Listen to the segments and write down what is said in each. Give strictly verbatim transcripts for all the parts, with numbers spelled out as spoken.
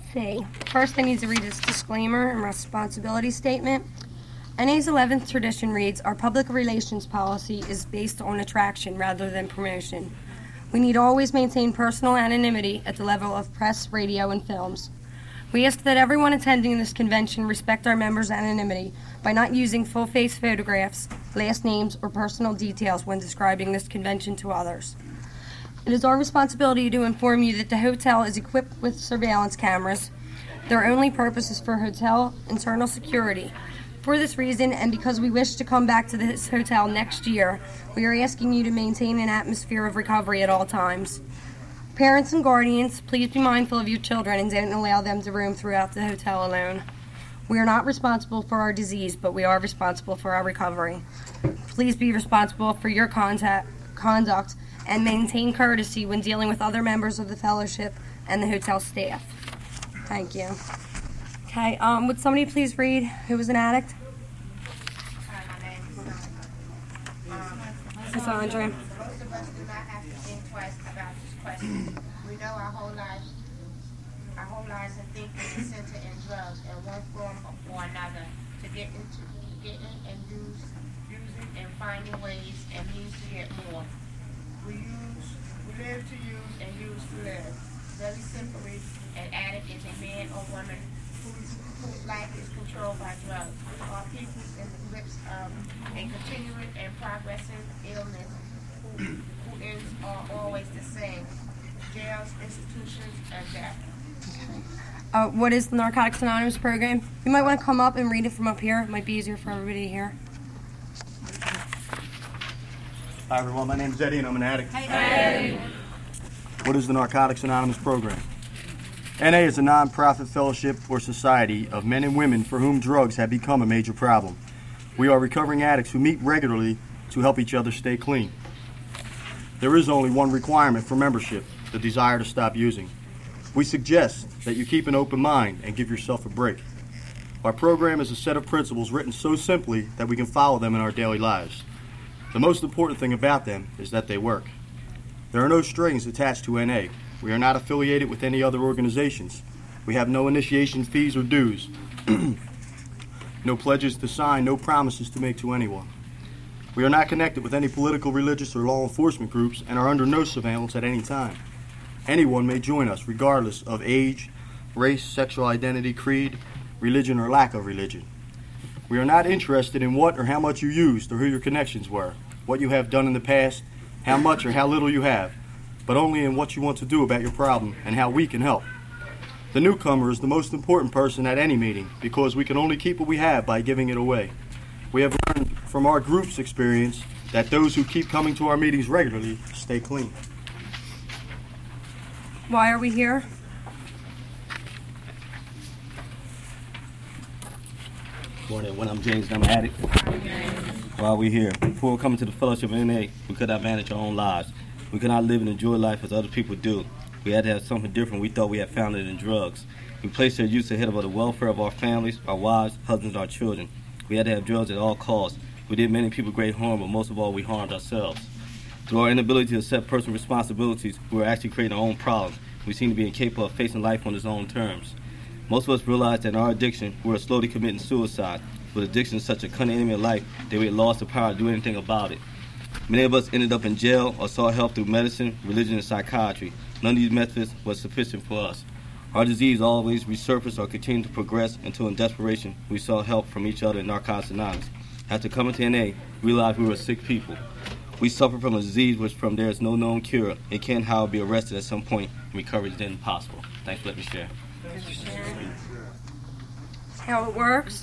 see. First, I need to read this disclaimer and responsibility statement. N A's eleventh tradition reads, our public relations policy is based on attraction rather than promotion. We need to always maintain personal anonymity at the level of press, radio, and films. We ask that everyone attending this convention respect our members' anonymity by not using full-face photographs, last names, or personal details when describing this convention to others. It is our responsibility to inform you that the hotel is equipped with surveillance cameras. Their only purpose is for hotel internal security. For this reason, and because we wish to come back to this hotel next year, we are asking you to maintain an atmosphere of recovery at all times. Parents and guardians, please be mindful of your children and don't allow them to roam throughout the hotel alone. We are not responsible for our disease, but we are responsible for our recovery. Please be responsible for your contact, conduct and maintain courtesy when dealing with other members of the fellowship and the hotel staff. Thank you. Okay, um, would somebody please read who was an addict? Hi, my name is Sandra. Miss Andrea. Most of us do not have to think twice about this question. We know our whole lives, our whole lives and thinking is centered in drugs in one form or another to get into getting and use, using and finding ways and means to get more. We use, we live to use and use to live. Very simply, an addict is a man or woman whose, whose life is controlled by drugs. Or people in the grips of a continuing and progressing illness who, who ends are always the same. Jails, institutions, and death. Uh, what is the Narcotics Anonymous program? You might want to come up and read it from up here. It might be easier for everybody to hear. Hi everyone, my name is Eddie and I'm an addict. Hi, Eddie. What is the Narcotics Anonymous program? N A is a non-profit fellowship or society of men and women for whom drugs have become a major problem. We are recovering addicts who meet regularly to help each other stay clean. There is only one requirement for membership, the desire to stop using. We suggest that you keep an open mind and give yourself a break. Our program is a set of principles written so simply that we can follow them in our daily lives. The most important thing about them is that they work. There are no strings attached to N A. We are not affiliated with any other organizations. We have no initiation fees or dues. No pledges to sign, no promises to make to anyone. We are not connected with any political, religious, or law enforcement groups and are under no surveillance at any time. Anyone may join us regardless of age, race, sexual identity, creed, religion, or lack of religion. We are not interested in what or how much you used or who your connections were, what you have done in the past, how much or how little you have, but only in what you want to do about your problem and how we can help. The newcomer is the most important person at any meeting because we can only keep what we have by giving it away. We have learned from our group's experience that those who keep coming to our meetings regularly stay clean. Why are we here? Morning. When I'm James, and I'm an addict. While we're here, before coming to the fellowship of N A, we could not manage our own lives. We could not live and enjoy life as other people do. We had to have something different. We thought we had found it in drugs. We placed their use ahead of the welfare of our families, our wives, husbands, our children. We had to have drugs at all costs. We did many people great harm, but most of all, we harmed ourselves. Through our inability to accept personal responsibilities, we were actually creating our own problems. We seem to be incapable of facing life on its own terms. Most of us realized that in our addiction, we were slowly committing suicide. But addiction is such a cunning enemy of life that we had lost the power to do anything about it. Many of us ended up in jail or sought help through medicine, religion, and psychiatry. None of these methods was sufficient for us. Our disease always resurfaced or continued to progress until in desperation we sought help from each other in Narcotics Anonymous. After coming to N A, we realized we were sick people. We suffered from a disease which from there is no known cure. It can, however, be arrested at some point and recovery is then possible. Thanks for letting me share. How it works?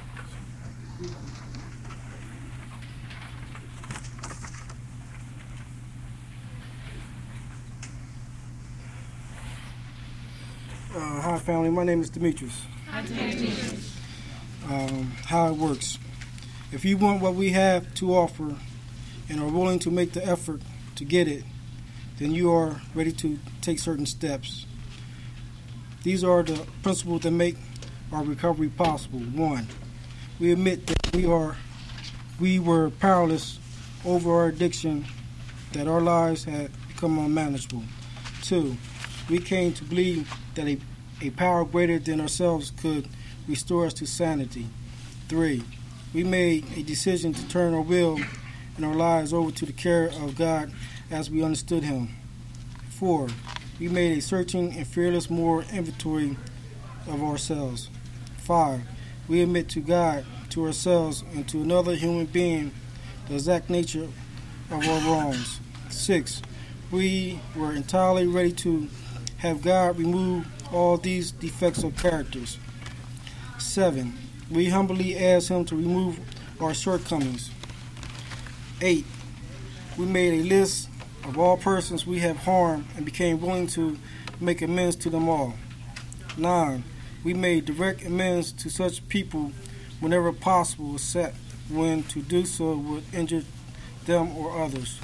Uh, hi, family. My name is Demetrius. Hi, Demetrius. Um, how it works. If you want what we have to offer and are willing to make the effort to get it, then you are ready to take certain steps. These are the principles that make our recovery possible. One, we admit that we are we were powerless over our addiction, that our lives had become unmanageable. Two, we came to believe that a, a power greater than ourselves could restore us to sanity. Three, we made a decision to turn our will and our lives over to the care of God as we understood Him. Four, we made a searching and fearless moral inventory of ourselves. Five, we admit to God, to ourselves, and to another human being the exact nature of our wrongs. Six, we were entirely ready to have God remove all these defects of characters. Seven, we humbly asked Him to remove our shortcomings. Eight, we made a list of all persons we have harmed and became willing to make amends to them all. Nine, we made direct amends to such people whenever possible, except when to do so would injure them or others.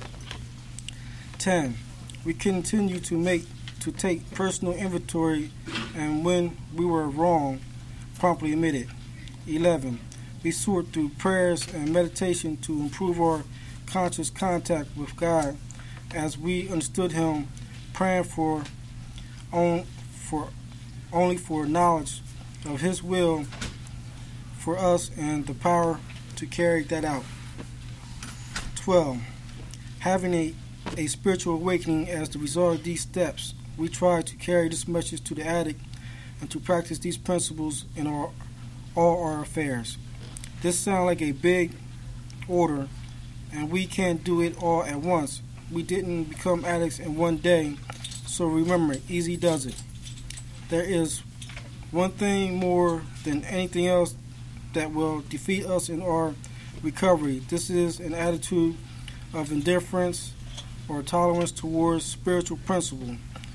Ten, we continue to make to take personal inventory, and when we were wrong, promptly admit it. Eleven, we sought through prayers and meditation to improve our conscious contact with God as we understood Him, praying for, on, for only for knowledge of His will for us and the power to carry that out. Twelve, having a, a spiritual awakening as the result of these steps, we try to carry this message to the addict and to practice these principles in our, all our affairs. This sounds like a big order, and we can't do it all at once. We didn't become addicts in one day, so remember, easy does it. There is one thing more than anything else that will defeat us in our recovery. This is an attitude of indifference or tolerance towards spiritual principle.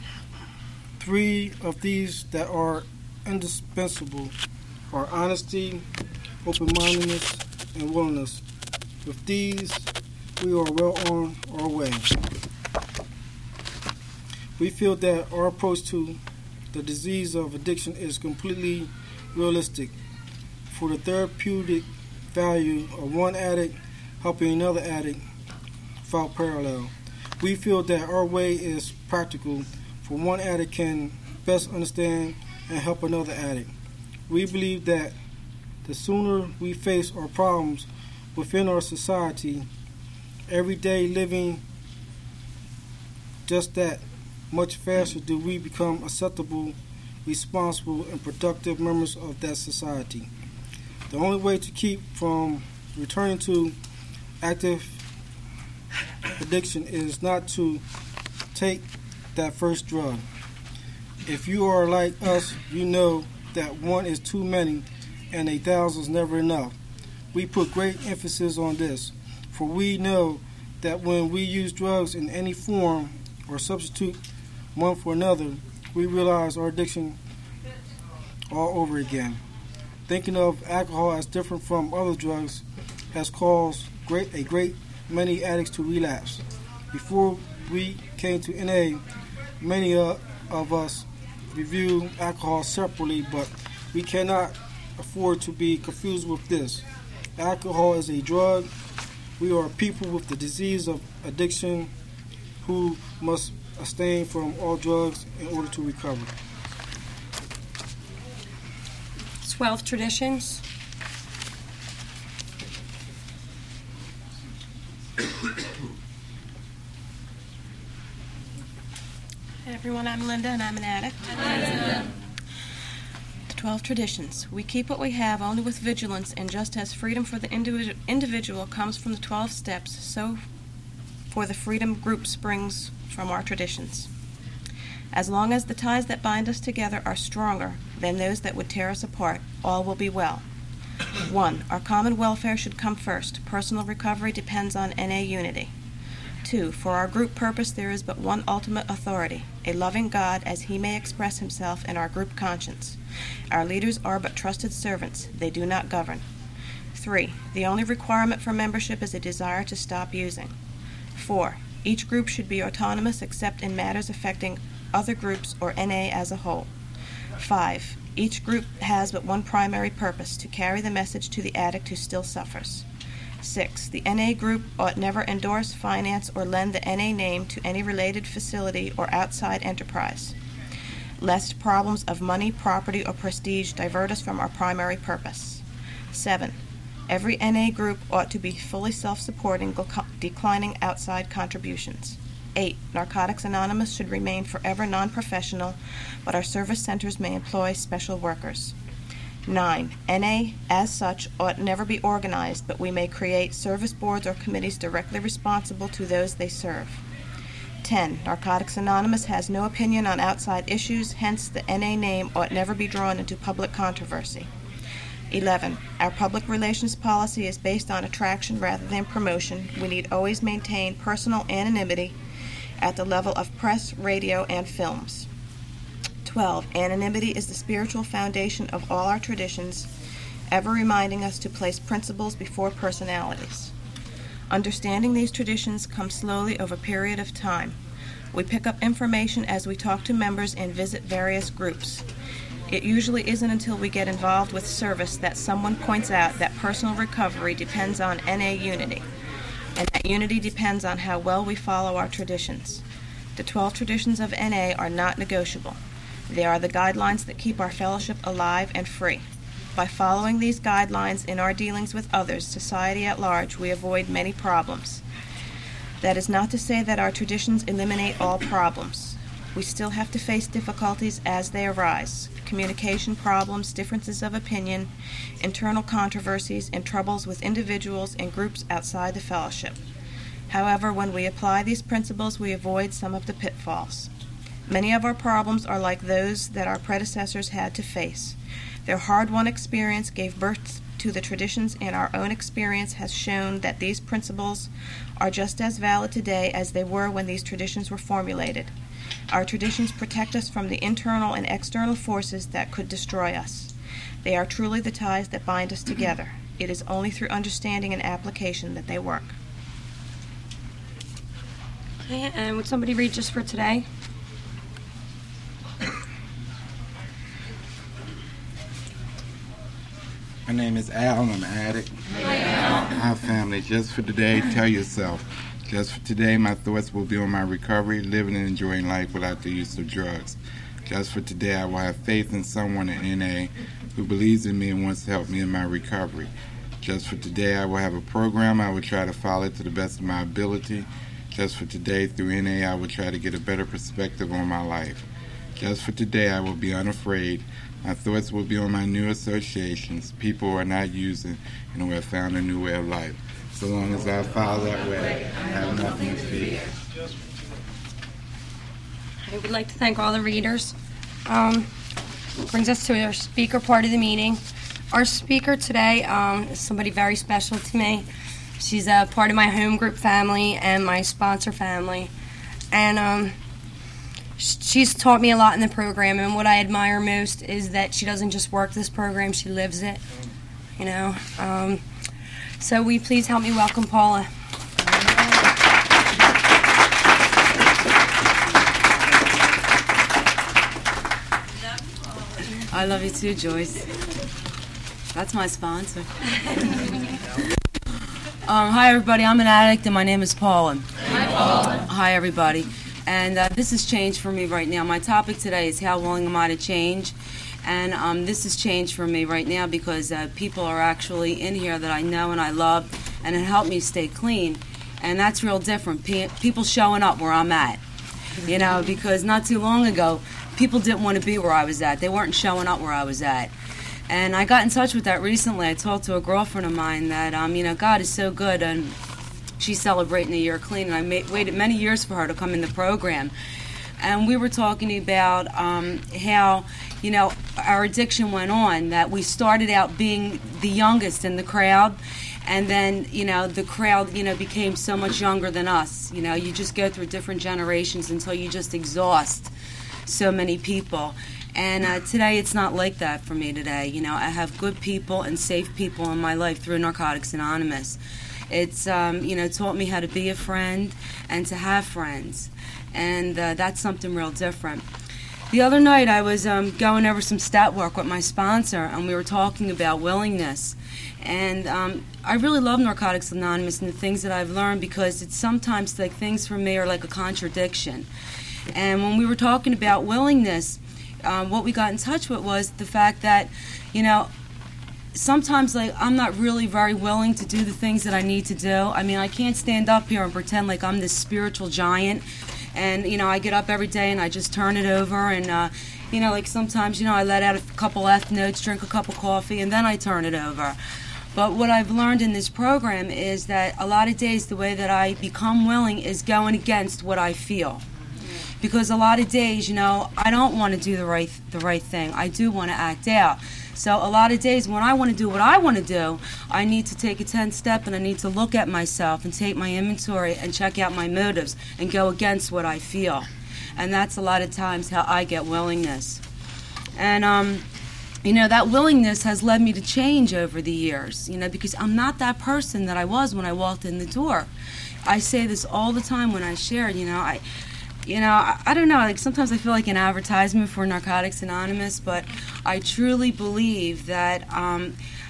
Three of these that are indispensable are honesty, open-mindedness, and willingness. With these, we are well on our way. We feel that our approach to the disease of addiction is completely realistic. For the therapeutic value of one addict helping another addict without parallel. We feel that our way is practical, for one addict can best understand and help another addict. We believe that the sooner we face our problems within our society, everyday living, just that much faster do we become acceptable, responsible, and productive members of that society. The only way to keep from returning to active addiction is not to take that first drug. If you are like us, you know that one is too many and a thousand is never enough. We put great emphasis on this, for we know that when we use drugs in any form or substitute one for another, we realize our addiction all over again. Thinking of alcohol as different from other drugs has caused great, a great many addicts to relapse. Before we came to N A, many uh, of us review alcohol separately, but we cannot afford to be confused with this. Alcohol is a drug. We are people with the disease of addiction who must abstain from all drugs in order to recover. twelve traditions. Hey everyone, I'm Linda and I'm an addict. The twelve traditions. We keep what we have only with vigilance, and just as freedom for the individu- individual comes from the twelve steps, so for the freedom group springs from our traditions. As long as the ties that bind us together are stronger than those that would tear us apart, all will be well. One, our common welfare should come first. Personal recovery depends on N A unity. Two, for our group purpose there is but one ultimate authority, a loving God as He may express Himself in our group conscience. Our leaders are but trusted servants. They do not govern. Three, the only requirement for membership is a desire to stop using. Four, each group should be autonomous except in matters affecting other groups or N A as a whole. Five, each group has but one primary purpose, to carry the message to the addict who still suffers. Six, the N A group ought never endorse, finance, or lend the N A name to any related facility or outside enterprise. lest problems of money, property, or prestige divert us from our primary purpose. Seven, every N A group ought to be fully self-supporting, declining outside contributions. Eight, Narcotics Anonymous should remain forever non-professional, but our service centers may employ special workers. Nine, N A, as such, ought never be organized, but we may create service boards or committees directly responsible to those they serve. Ten, Narcotics Anonymous has no opinion on outside issues, hence the N A name ought never be drawn into public controversy. Eleven, our public relations policy is based on attraction rather than promotion. We need always maintain personal anonymity at the level of press, radio, and films. Twelve, anonymity is the spiritual foundation of all our traditions, ever reminding us to place principles before personalities. Understanding these traditions comes slowly over a period of time. We pick up information as we talk to members and visit various groups. It usually isn't until we get involved with service that someone points out that personal recovery depends on N A unity, and that unity depends on how well we follow our traditions. The twelve traditions of N A are not negotiable. They are the guidelines that keep our fellowship alive and free. By following these guidelines in our dealings with others, society at large, we avoid many problems. That is not to say that our traditions eliminate all problems. We still have to face difficulties as they arise: communication problems, differences of opinion, internal controversies, and troubles with individuals and groups outside the fellowship. However, when we apply these principles, we avoid some of the pitfalls. Many of our problems are like those that our predecessors had to face. Their hard-won experience gave birth to the traditions, and our own experience has shown that these principles are just as valid today as they were when these traditions were formulated. Our traditions protect us from the internal and external forces that could destroy us. They are truly the ties that bind us together. It is only through understanding and application that they work. Okay, and would somebody read just for today? My name is Al, I'm an addict. Hi, family. Just for today, tell yourself, just for today, my thoughts will be on my recovery, living and enjoying life without the use of drugs. Just for today, I will have faith in someone at N A who believes in me and wants to help me in my recovery. Just for today, I will have a program. I will try to follow it to the best of my ability. Just for today, through N A, I will try to get a better perspective on my life. Just for today, I will be unafraid. My thoughts will be on my new associations, people who are not using and who have found a new way of life. So long as I follow that way, I have nothing to fear. I would like to thank all the readers. Um, brings us to our speaker part of the meeting. Our speaker today um, is somebody very special to me. She's a part of my home group family and my sponsor family. And um, she's taught me a lot in the program, and what I admire most is that she doesn't just work this program, she lives it, you know. Um, so will you please help me welcome Paula. I love you too, Joyce. That's my sponsor. um, hi, everybody. I'm an addict, and my name is Paula. Hi, Paula. Hi, everybody. And uh, this has changed for me right now. My topic today is how willing am I to change? And um, this has changed for me right now because uh, people are actually in here that I know and I love, and it helped me stay clean. And that's real different. P- people showing up where I'm at, you know, because not too long ago, people didn't want to be where I was at. They weren't showing up where I was at. And I got in touch with that recently. I talked to a girlfriend of mine that, um, you know, God is so good, and she's celebrating a year clean, and I ma- waited many years for her to come in the program. And we were talking about um, how, you know, our addiction went on, that we started out being the youngest in the crowd, and then, you know, the crowd, you know, became so much younger than us. You know, you just go through different generations until you just exhaust so many people. And uh, today it's not like that for me today. You know, I have good people and safe people in my life through Narcotics Anonymous. It's, um, you know, taught me how to be a friend and to have friends. And uh, that's something real different. The other night I was um, going over some stat work with my sponsor, and we were talking about willingness. And um, I really love Narcotics Anonymous and the things that I've learned, because it's sometimes like things for me are like a contradiction. And when we were talking about willingness, um, what we got in touch with was the fact that, you know, sometimes like I'm not really very willing to do the things that I need to do. I mean, I can't stand up here and pretend like I'm this spiritual giant. And, you know, I get up every day and I just turn it over and, uh, you know, like sometimes, you know, I let out a couple F notes, drink a cup of coffee, and then I turn it over. But what I've learned in this program is that a lot of days the way that I become willing is going against what I feel. Because a lot of days, you know, I don't want to do the right the right thing. I do want to act out. So a lot of days when I want to do what I want to do, I need to take a ten step and I need to look at myself and take my inventory and check out my motives and go against what I feel. And that's a lot of times how I get willingness. And, um, you know, that willingness has led me to change over the years, you know, because I'm not that person that I was when I walked in the door. I say this all the time when I share, you know, I... You know, I, I don't know, like sometimes I feel like an advertisement for Narcotics Anonymous, but I truly believe that um,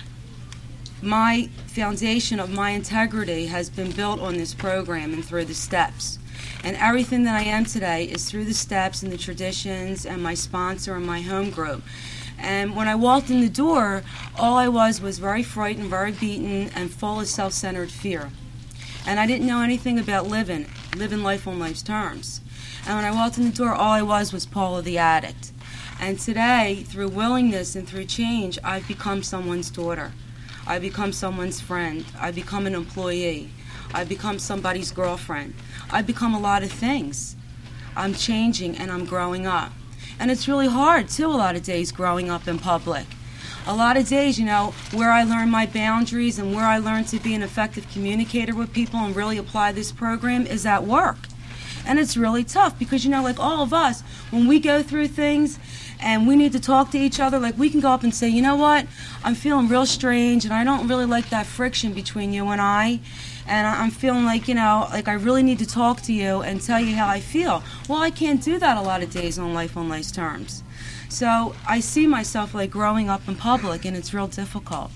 my foundation of my integrity has been built on this program and through the steps. And everything that I am today is through the steps and the traditions and my sponsor and my home group. And when I walked in the door, all I was was very frightened, very beaten, and full of self-centered fear. And I didn't know anything about living, living life on life's terms. And when I walked in the door, all I was was Paula the addict. And today, through willingness and through change, I've become someone's daughter. I've become someone's friend. I've become an employee. I've become somebody's girlfriend. I've become a lot of things. I'm changing and I'm growing up. And it's really hard, too, a lot of days growing up in public. A lot of days, you know, where I learn my boundaries and where I learn to be an effective communicator with people and really apply this program is at work. And it's really tough because, you know, like all of us, when we go through things and we need to talk to each other, like we can go up and say, you know what, I'm feeling real strange and I don't really like that friction between you and I. And I'm feeling like, you know, like I really need to talk to you and tell you how I feel. Well, I can't do that a lot of days on Life on Life's terms. So I see myself like growing up in public and it's real difficult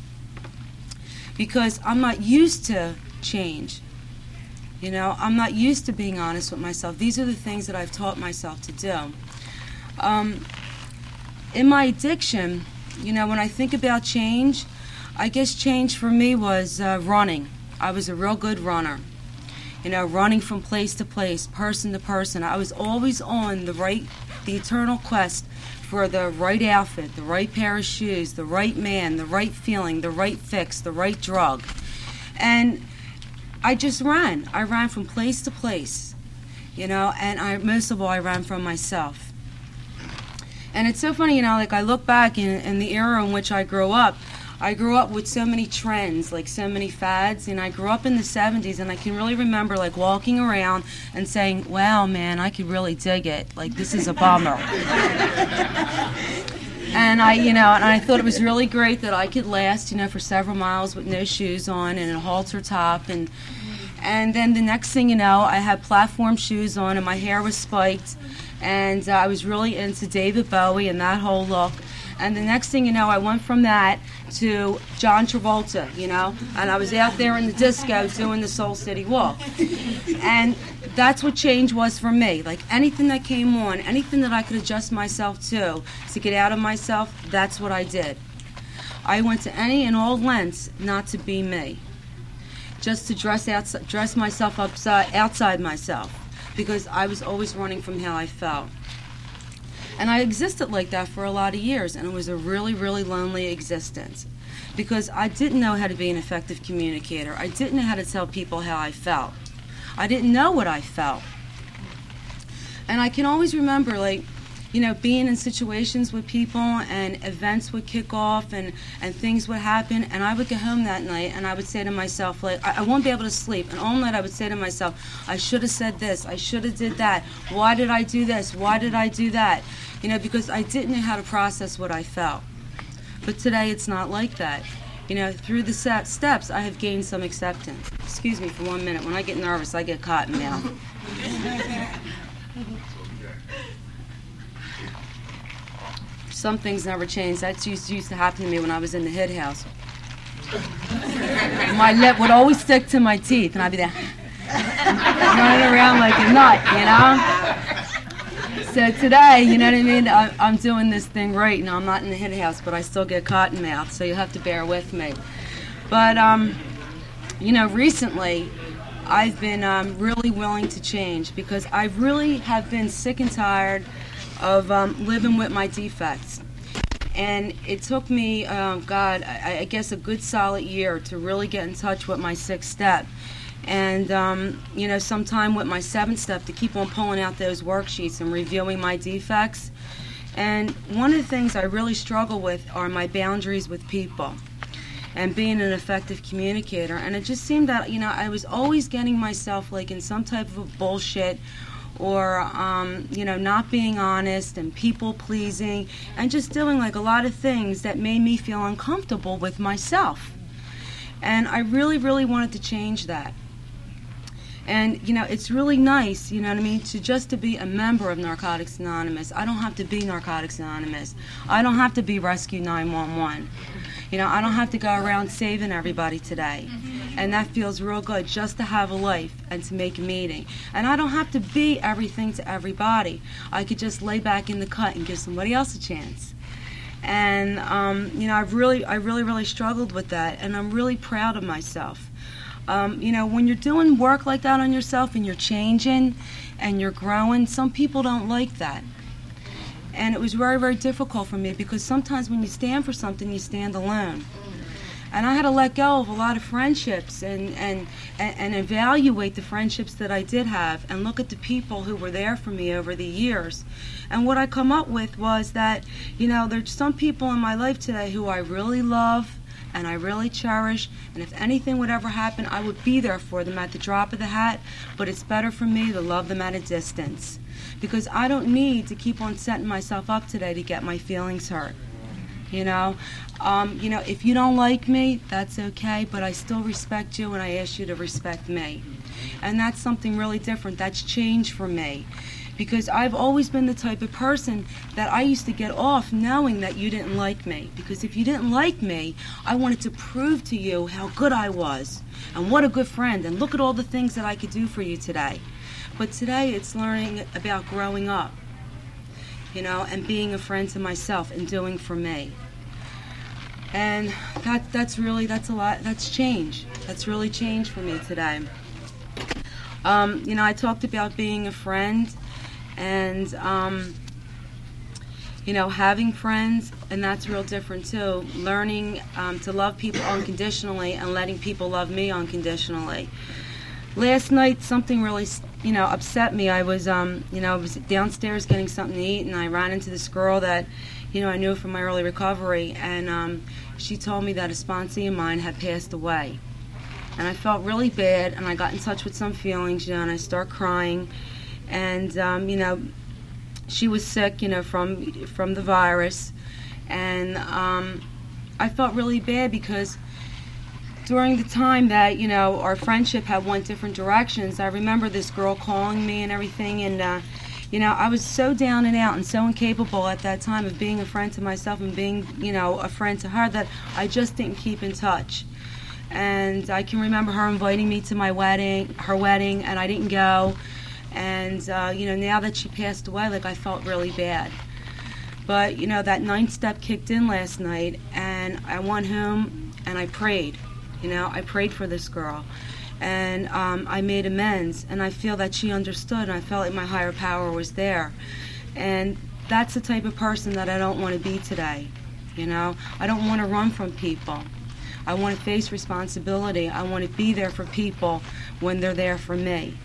because I'm not used to change. You know, I'm not used to being honest with myself. These are the things that I've taught myself to do. Um, in my addiction, you know, when I think about change, I guess change for me was uh, running. I was a real good runner. You know, running from place to place, person to person. I was always on the right, the eternal quest for the right outfit, the right pair of shoes, the right man, the right feeling, the right fix, the right drug. And I just ran. I ran from place to place, you know, and I most of all, I ran from myself. And it's so funny, you know, like I look back in, in the era in which I grew up, I grew up with so many trends, like so many fads, and I grew up in the seventies, and I can really remember like walking around and saying, wow, man, I could really dig it. Like, this is a bummer. And I, you know, and I thought it was really great that I could last, you know, for several miles with no shoes on and a halter top. And and then the next thing you know, I had platform shoes on and my hair was spiked. And uh, I was really into David Bowie and that whole look. And the next thing you know, I went from that to John Travolta, you know. And I was out there in the disco doing the Soul City Walk. And that's what change was for me. Like anything that came on, anything that I could adjust myself to, to get out of myself, that's what I did. I went to any and all lengths not to be me. Just to dress outside, dress myself upside, outside myself. Because I was always running from how I felt. And I existed like that for a lot of years, and it was a really, really lonely existence. Because I didn't know how to be an effective communicator. I didn't know how to tell people how I felt. I didn't know what I felt. And I can always remember, like, you know, being in situations with people and events would kick off and, and things would happen, and I would get home that night and I would say to myself, like, I, I won't be able to sleep. And all night I would say to myself, I should have said this, I should have did that. Why did I do this? Why did I do that? You know, because I didn't know how to process what I felt. But today it's not like that. You know, through the steps, I have gained some acceptance. Excuse me for one minute. When I get nervous, I get cotton mouth. Some things never change. That used, used to happen to me when I was in the Hood House. My lip would always stick to my teeth, and I'd be there running around like a nut, you know? So today, you know what I mean, I, I'm doing this thing right, and I'm not in the hit house, but I still get cotton mouth, so you have to bear with me. But, um, you know, recently, I've been um, really willing to change because I really have been sick and tired of um, living with my defects. And it took me, um, God, I, I guess a good solid year to really get in touch with my sixth step. And, um, you know, sometime with my seventh step to keep on pulling out those worksheets and reviewing my defects. And one of the things I really struggle with are my boundaries with people and being an effective communicator. And it just seemed that, you know, I was always getting myself like in some type of bullshit or, um, you know, not being honest and people pleasing and just doing like a lot of things that made me feel uncomfortable with myself. And I really, really wanted to change that. And, you know, it's really nice, you know what I mean, to just to be a member of Narcotics Anonymous. I don't have to be Narcotics Anonymous. I don't have to be Rescue nine one one. You know, I don't have to go around saving everybody today. And that feels real good, just to have a life and to make a meeting. And I don't have to be everything to everybody. I could just lay back in the cut and give somebody else a chance. And, um, you know, I've really, I really, really struggled with that, and I'm really proud of myself. Um, you know, when you're doing work like that on yourself and you're changing and you're growing, some people don't like that. And it was very, very difficult for me because sometimes when you stand for something, you stand alone. And I had to let go of a lot of friendships and, and, and evaluate the friendships that I did have and look at the people who were there for me over the years. And what I come up with was that, you know, there's some people in my life today who I really love and I really cherish, and if anything would ever happen, I would be there for them at the drop of the hat, but it's better for me to love them at a distance because I don't need to keep on setting myself up today to get my feelings hurt. You know, um, you know, if you don't like me, that's okay, but I still respect you and I ask you to respect me. And that's something really different. That's change for me. Because I've always been the type of person that I used to get off knowing that you didn't like me. Because if you didn't like me, I wanted to prove to you how good I was and what a good friend and look at all the things that I could do for you today. But today it's learning about growing up, you know, and being a friend to myself and doing for me. And that that's really, that's a lot, that's change. That's really change for me today. Um, you know, I talked about being a friend and, um, you know, having friends, and that's real different too. Learning um, to love people unconditionally and letting people love me unconditionally. Last night, something really, you know, upset me. I was, um, you know, I was downstairs getting something to eat, and I ran into this girl that, you know, I knew from my early recovery, and um, she told me that a sponsee of mine had passed away. And I felt really bad, and I got in touch with some feelings, you know, and I started crying. And, um, you know, she was sick, you know, from from the virus. And um, I felt really bad because during the time that, you know, our friendship had went different directions, I remember this girl calling me and everything. And, uh, you know, I was so down and out and so incapable at that time of being a friend to myself and being, you know, a friend to her that I just didn't keep in touch. And I can remember her inviting me to my wedding, her wedding, and I didn't go. And, uh, you know, now that she passed away, like, I felt really bad. But, you know, that ninth step kicked in last night, and I went home and I prayed. You know, I prayed for this girl. And um, I made amends, and I feel that she understood, and I felt like my higher power was there. And that's the type of person that I don't want to be today, you know. I don't want to run from people. I want to face responsibility. I want to be there for people when they're there for me.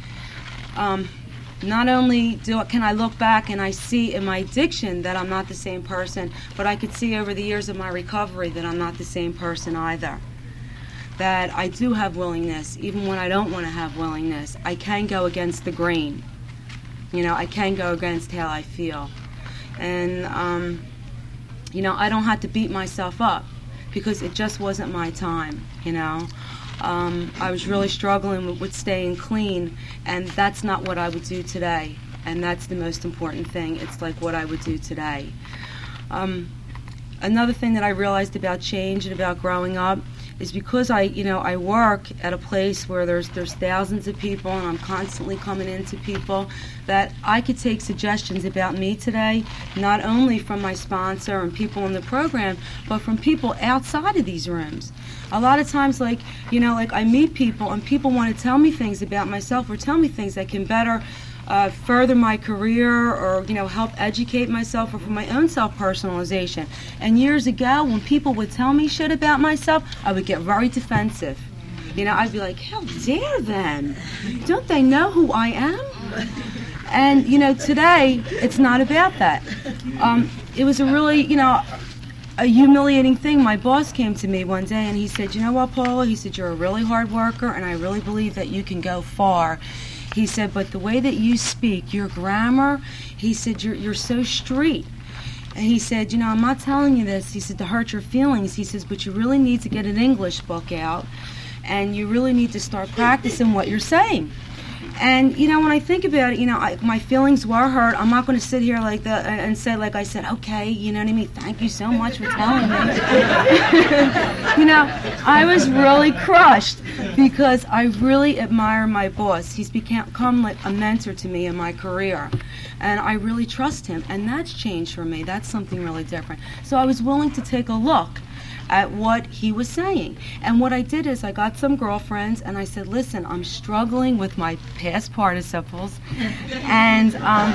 Um, not only do can I look back and I see in my addiction that I'm not the same person, but I could see over the years of my recovery that I'm not the same person either. That I do have willingness, even when I don't want to have willingness. I can go against the grain. You know, I can go against how I feel. And, um, you know, I don't have to beat myself up because it just wasn't my time, you know. Um, I was really struggling with, with staying clean, and that's not what I would do today. And that's the most important thing. It's like what I would do today. Um, another thing that I realized about change and about growing up is because I, you know, I work at a place where there's there's thousands of people and I'm constantly coming into people, that I could take suggestions about me today, not only from my sponsor and people in the program, but from people outside of these rooms. A lot of times, like, you know, like I meet people and people want to tell me things about myself or tell me things that can better Uh, further my career, or, you know, help educate myself, or for my own self-personalization. And years ago, when people would tell me shit about myself, I would get very defensive. You know, I'd be like, how dare them? Don't they know who I am? And, you know, today, it's not about that. Um, it was a really, you know, a humiliating thing. My boss came to me one day and he said, you know what, Paula? He said, you're a really hard worker and I really believe that you can go far. He said, but the way that you speak, your grammar, he said, you're, you're so street. And he said, you know, I'm not telling you this, he said, to hurt your feelings. He says, but you really need to get an English book out and you really need to start practicing what you're saying. And, you know, when I think about it, you know, I, my feelings were hurt. I'm not going to sit here like that and say, like I said, okay, you know what I mean, thank you so much for telling me. You know, I was really crushed because I really admire my boss. He's become like a mentor to me in my career. And I really trust him. And that's changed for me. That's something really different. So I was willing to take a look at what he was saying. And what I did is I got some girlfriends and I said, listen, I'm struggling with my past participles. And um,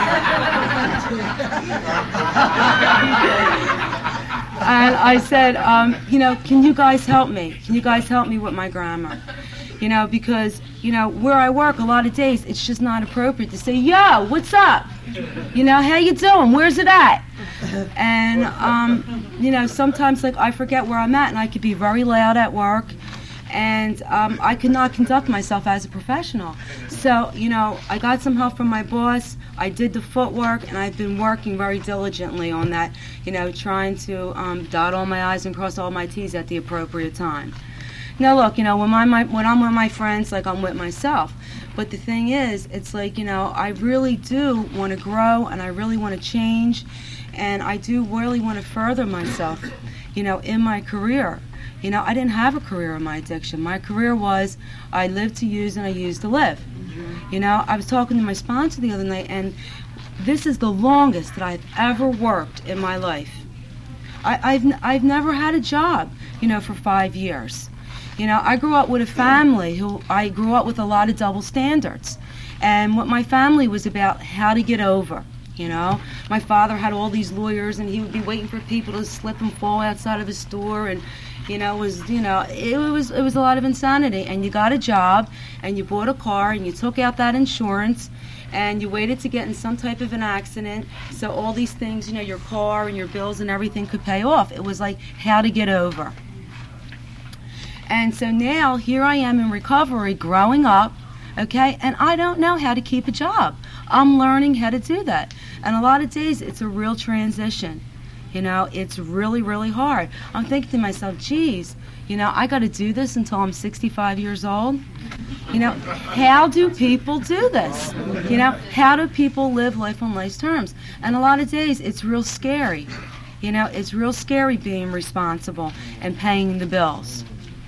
and I said, um, you know, can you guys help me? Can you guys help me with my grammar? You know, because, you know, where I work a lot of days, it's just not appropriate to say, yo, what's up? You know, how you doing? Where's it at? And, um, you know, sometimes, like, I forget where I'm at, and I could be very loud at work, and um, I could not conduct myself as a professional. So, you know, I got some help from my boss. I did the footwork, and I've been working very diligently on that, you know, trying to um, dot all my I's and cross all my T's at the appropriate time. Now, look, you know, when, my, my, when I'm with my friends, like, I'm with myself. But the thing is, it's like, you know, I really do want to grow, and I really want to change, and I do really want to further myself, you know, in my career. You know, I didn't have a career in my addiction. My career was I lived to use and I used to live. You know, I was talking to my sponsor the other night, and this is the longest that I've ever worked in my life. I, I've, I've never had a job, you know, for five years. You know, I grew up with a family who, I grew up with a lot of double standards. And what my family was about, how to get over, you know. My father had all these lawyers, and he would be waiting for people to slip and fall outside of his store, and, you know, it was, you know, it was, it was a lot of insanity. And you got a job, and you bought a car, and you took out that insurance, and you waited to get in some type of an accident, so all these things, you know, your car and your bills and everything could pay off. It was like how to get over. And so now, here I am in recovery, growing up, okay, and I don't know how to keep a job. I'm learning how to do that. And a lot of days, it's a real transition. You know, it's really, really hard. I'm thinking to myself, geez, you know, I got to do this until I'm sixty-five years old. You know, how do people do this? You know, how do people live life on life's terms? And a lot of days, it's real scary. You know, it's real scary being responsible and paying the bills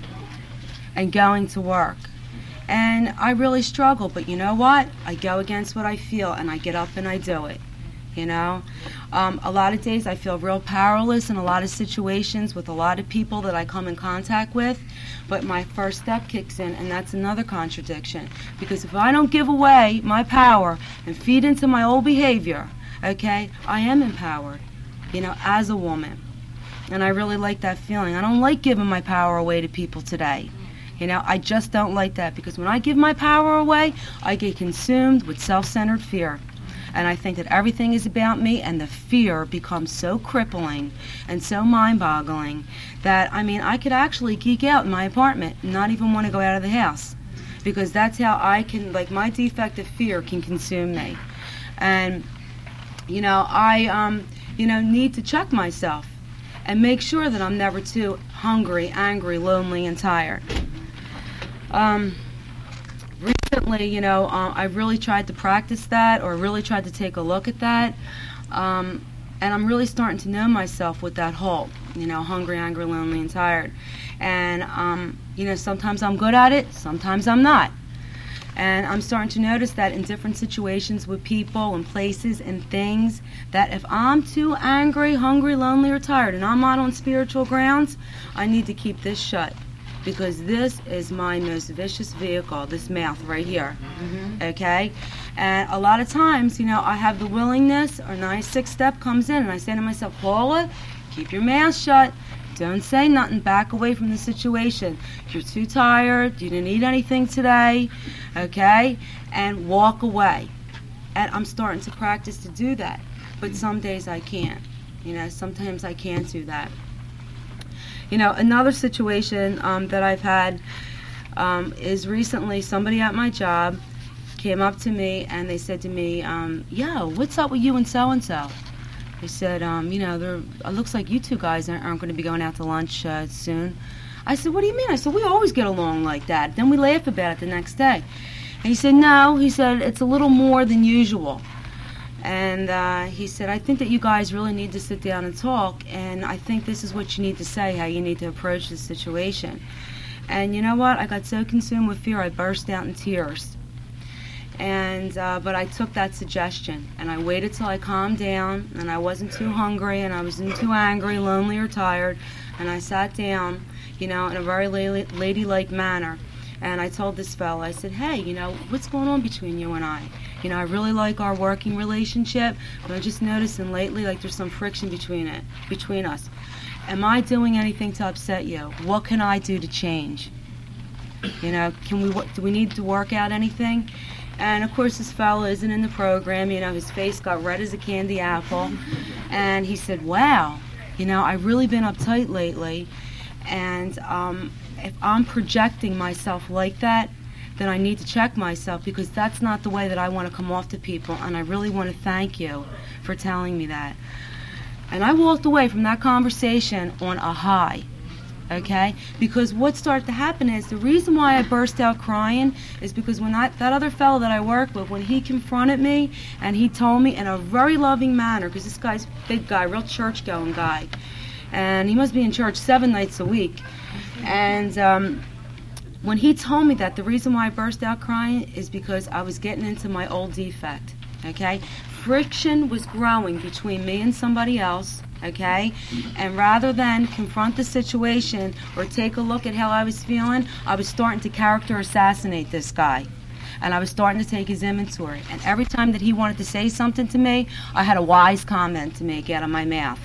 and going to work. And I really struggle, but you know what? I go against what I feel, and I get up and I do it, you know? Um, a lot of days I feel real powerless in a lot of situations with a lot of people that I come in contact with, but my first step kicks in, and that's another contradiction. Because if I don't give away my power and feed into my old behavior, okay, I am empowered, you know, as a woman. And I really like that feeling. I don't like giving my power away to people today. You know, I just don't like that, because when I give my power away, I get consumed with self-centered fear. And I think that everything is about me, and the fear becomes so crippling and so mind-boggling that, I mean, I could actually geek out in my apartment and not even want to go out of the house, because that's how I can, like, my defective fear can consume me. And, you know, I, um, you know, need to check myself and make sure that I'm never too hungry, angry, lonely, and tired. Um, recently, you know, uh, I really tried to practice that, or really tried to take a look at that. Um, And I'm really starting to know myself with that Hulk, you know, hungry, angry, lonely, and tired. And, um, you know, sometimes I'm good at it, sometimes I'm not. And I'm starting to notice that in different situations with people and places and things, that if I'm too angry, hungry, lonely, or tired, and I'm not on spiritual grounds, I need to keep this shut. Because this is my most vicious vehicle, this mouth right here. Mm-hmm. Okay? And a lot of times, you know, I have the willingness, or nice sixth step comes in, and I say to myself, Paula, keep your mouth shut. Don't say nothing. Back away from the situation. You're too tired. You didn't eat anything today. Okay? And walk away. And I'm starting to practice to do that. But some days I can't. You know, sometimes I can't do that. You know, another situation um, that I've had um, is recently somebody at my job came up to me and they said to me, um, yo, what's up with you and so-and-so? They said, um, you know, there, it looks like you two guys aren't, aren't going to be going out to lunch uh, soon. I said, what do you mean? I said, we always get along like that. Then we laugh about it the next day. And he said, no, he said, it's a little more than usual. And uh, he said, I think that you guys really need to sit down and talk, and I think this is what you need to say, how you need to approach the situation. And you know what? I got so consumed with fear, I burst out in tears. And uh, but I took that suggestion, and I waited till I calmed down, and I wasn't too hungry, and I wasn't too angry, lonely, or tired, and I sat down, you know, in a very la- ladylike manner. And I told this fellow, I said, hey, you know, what's going on between you and I? You know, I really like our working relationship, but I'm just noticing lately like there's some friction between it, between us. Am I doing anything to upset you? What can I do to change? You know, can we, do we need to work out anything? And of course this fellow isn't in the program, you know, his face got red as a candy apple. And he said, wow, you know, I've really been uptight lately, and um, if I'm projecting myself like that, then I need to check myself, because that's not the way that I want to come off to people, and I really want to thank you for telling me that. And I walked away from that conversation on a high, okay? Because what started to happen is, the reason why I burst out crying is because when I, that other fellow that I worked with, when he confronted me and he told me in a very loving manner, because this guy's a big guy, real church-going guy, and he must be in church seven nights a week, and um, when he told me that, the reason why I burst out crying is because I was getting into my old defect, okay? Friction was growing between me and somebody else, okay? And rather than confront the situation or take a look at how I was feeling, I was starting to character assassinate this guy. And I was starting to take his inventory. And every time that he wanted to say something to me, I had a wise comment to make out of my mouth.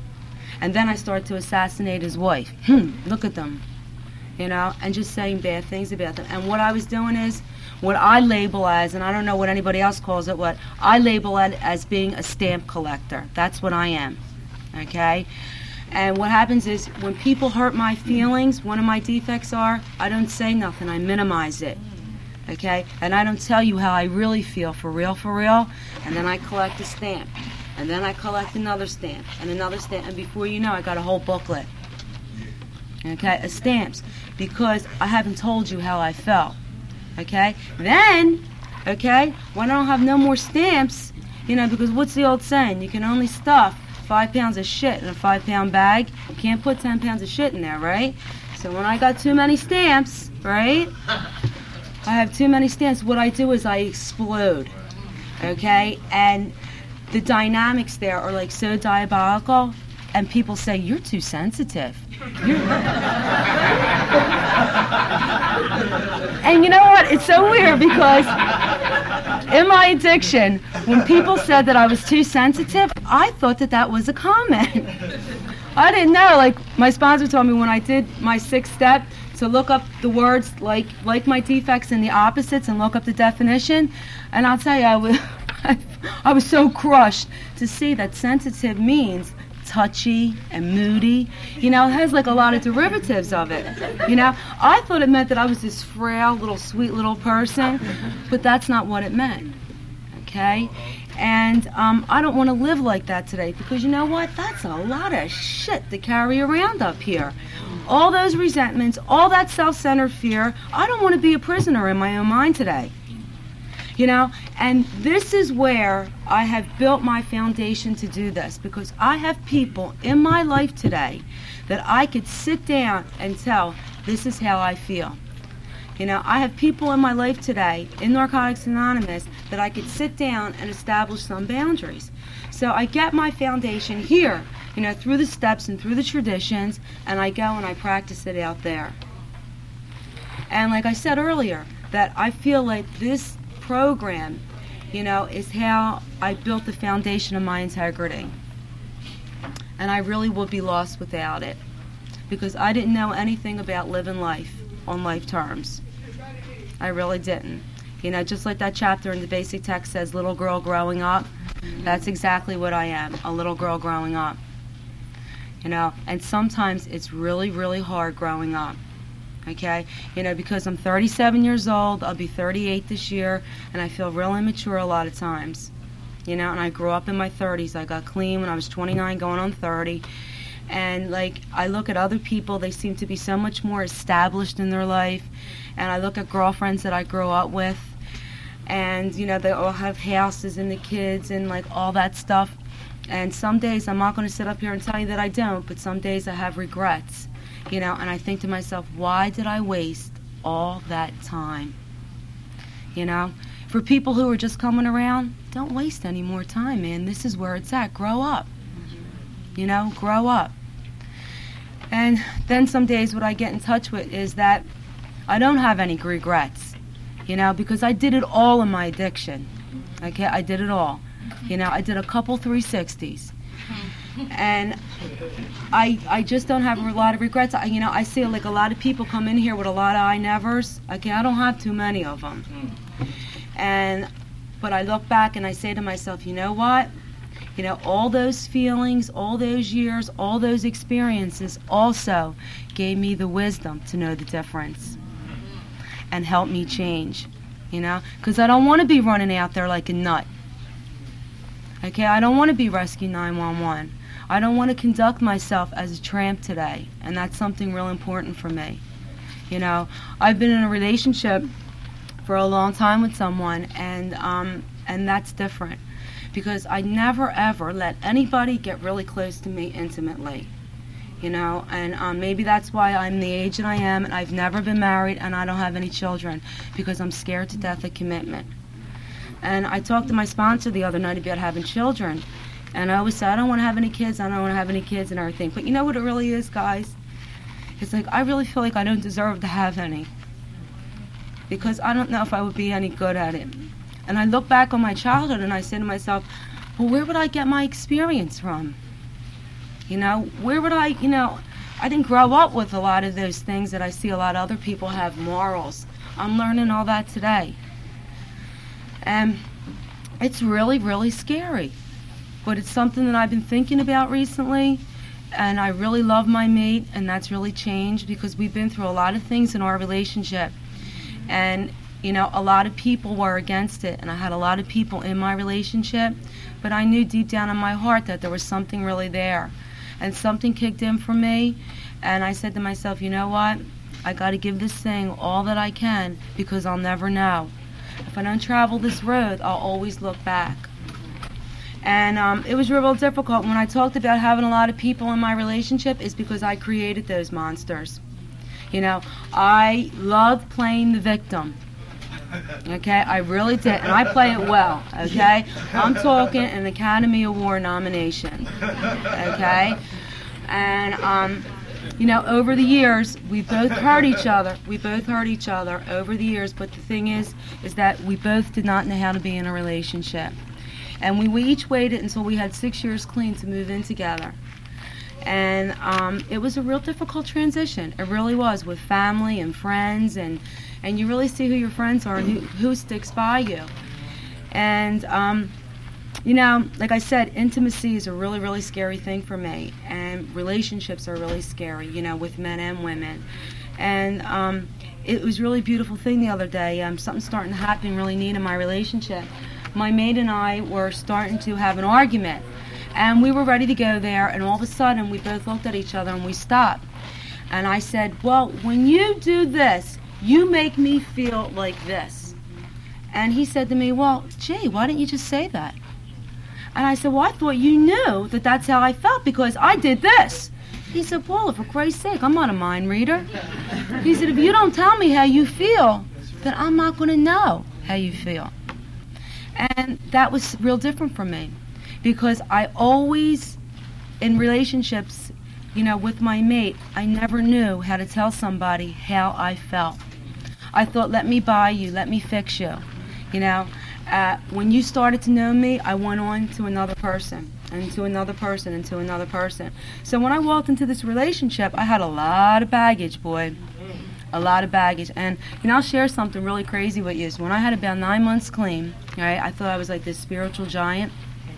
And then I started to assassinate his wife. Hmm, look at them. You know, and just saying bad things about them. And what I was doing is, what I label as, and I don't know what anybody else calls it, what I label it as being a stamp collector. That's what I am, okay? And what happens is, when people hurt my feelings, one of my defects are, I don't say nothing, I minimize it, okay? And I don't tell you how I really feel, for real, for real, and then I collect a stamp. And then I collect another stamp, and another stamp, and before you know, I got a whole booklet. Okay, of stamps, because I haven't told you how I felt. Okay, then, okay, when I don't have no more stamps, you know, because what's the old saying? You can only stuff five pounds of shit in a five pound bag. You can't put ten pounds of shit in there, right? So when I got too many stamps, right, I have too many stamps, what I do is I explode. Okay, and the dynamics there are like so diabolical, and people say, you're too sensitive. You're... And you know what? It's so weird, because in my addiction, when people said that I was too sensitive, I thought that that was a comment. I didn't know. Like, my sponsor told me when I did my sixth step to look up the words like like my defects and the opposites and look up the definition. And I'll tell you, I was, I was so crushed to see that sensitive means touchy and moody. You know, it has like a lot of derivatives of it. You know, I thought it meant that I was this frail, little, sweet little person, but that's not what it meant. Okay? And um, I don't want to live like that today, because you know what? That's a lot of shit to carry around up here. All those resentments, all that self-centered fear. I don't want to be a prisoner in my own mind today. You know, and this is where I have built my foundation to do this, because I have people in my life today that I could sit down and tell, this is how I feel. You know, I have people in my life today in Narcotics Anonymous that I could sit down and establish some boundaries. So I get my foundation here, you know, through the steps and through the traditions, and I go and I practice it out there. And like I said earlier, that I feel like this program, you know, is how I built the foundation of my integrity. And I really would be lost without it, because I didn't know anything about living life on life terms. I really didn't. You know, just like that chapter in the basic text says, little girl growing up, that's exactly what I am, a little girl growing up. You know, and sometimes it's really, really hard growing up. Okay, you know, because I'm thirty-seven years old, I'll be thirty-eight this year, and I feel real immature a lot of times. You know, and I grew up in my thirties. I got clean when I was twenty-nine, going on thirty. And, like, I look at other people, they seem to be so much more established in their life. And I look at girlfriends that I grew up with, and, you know, they all have houses and the kids and, like, all that stuff. And some days, I'm not going to sit up here and tell you that I don't, but some days I have regrets. You know, and I think to myself, why did I waste all that time? You know, for people who are just coming around, don't waste any more time, man. This is where it's at. Grow up. You know, grow up. And then some days what I get in touch with is that I don't have any regrets, you know, because I did it all in my addiction. Okay, I did it all. You know, I did a couple three sixties. And I I just don't have a lot of regrets. I, you know, I see like a lot of people come in here with a lot of I nevers. Okay, I don't have too many of them. And but I look back and I say to myself, you know what? You know, all those feelings, all those years, all those experiences also gave me the wisdom to know the difference and help me change. You know, because I don't want to be running out there like a nut. Okay, I don't want to be Rescue nine one one. I don't want to conduct myself as a tramp today, and that's something real important for me. You know, I've been in a relationship for a long time with someone, and um, and that's different, because I never ever let anybody get really close to me intimately. You know, and um, maybe that's why I'm the age that I am, and I've never been married, and I don't have any children, because I'm scared to death of commitment. And I talked to my sponsor the other night about having children. And I always say, I don't want to have any kids, I don't want to have any kids and everything. But you know what it really is, guys? It's like, I really feel like I don't deserve to have any. Because I don't know if I would be any good at it. And I look back on my childhood and I say to myself, well, where would I get my experience from? You know, where would I, you know, I didn't grow up with a lot of those things that I see a lot of other people have, morals. I'm learning all that today. And it's really, really scary. But it's something that I've been thinking about recently, and I really love my mate, and that's really changed because we've been through a lot of things in our relationship. And, you know, a lot of people were against it, and I had a lot of people in my relationship, but I knew deep down in my heart that there was something really there. And something kicked in for me, and I said to myself, you know what? I got to give this thing all that I can, because I'll never know. If I don't travel this road, I'll always look back. And um, it was real difficult. When I talked about having a lot of people in my relationship, is because I created those monsters. You know, I love playing the victim. Okay, I really did, and I play it well. Okay, I'm talking an Academy Award nomination. Okay, and um, you know, over the years, we both hurt each other. We both hurt each other over the years. But the thing is, is that we both did not know how to be in a relationship. And we, we each waited until we had six years clean to move in together. And um, it was a real difficult transition. It really was, with family and friends, and and you really see who your friends are and who, who sticks by you. And um, you know, like I said, intimacy is a really, really scary thing for me, and relationships are really scary, you know, with men and women. And um, it was a really beautiful thing the other day. Um, something starting to happen really neat in my relationship. My mate and I were starting to have an argument, and we were ready to go there, and all of a sudden we both looked at each other and we stopped. And I said, well, when you do this, you make me feel like this. And he said to me, well, gee, why didn't you just say that? And I said, well, I thought you knew that that's how I felt because I did this. He said, Paula, for Christ's sake, I'm not a mind reader. He said, if you don't tell me how you feel, then I'm not going to know how you feel. And that was real different for me because I always, in relationships, you know, with my mate, I never knew how to tell somebody how I felt. I thought, let me buy you, let me fix you. You know, uh, when you started to know me, I went on to another person, and to another person, and to another person. So when I walked into this relationship, I had a lot of baggage, boy. A lot of baggage. And, you know, I'll share something really crazy with you. So when I had about nine months clean, right, I thought I was like this spiritual giant.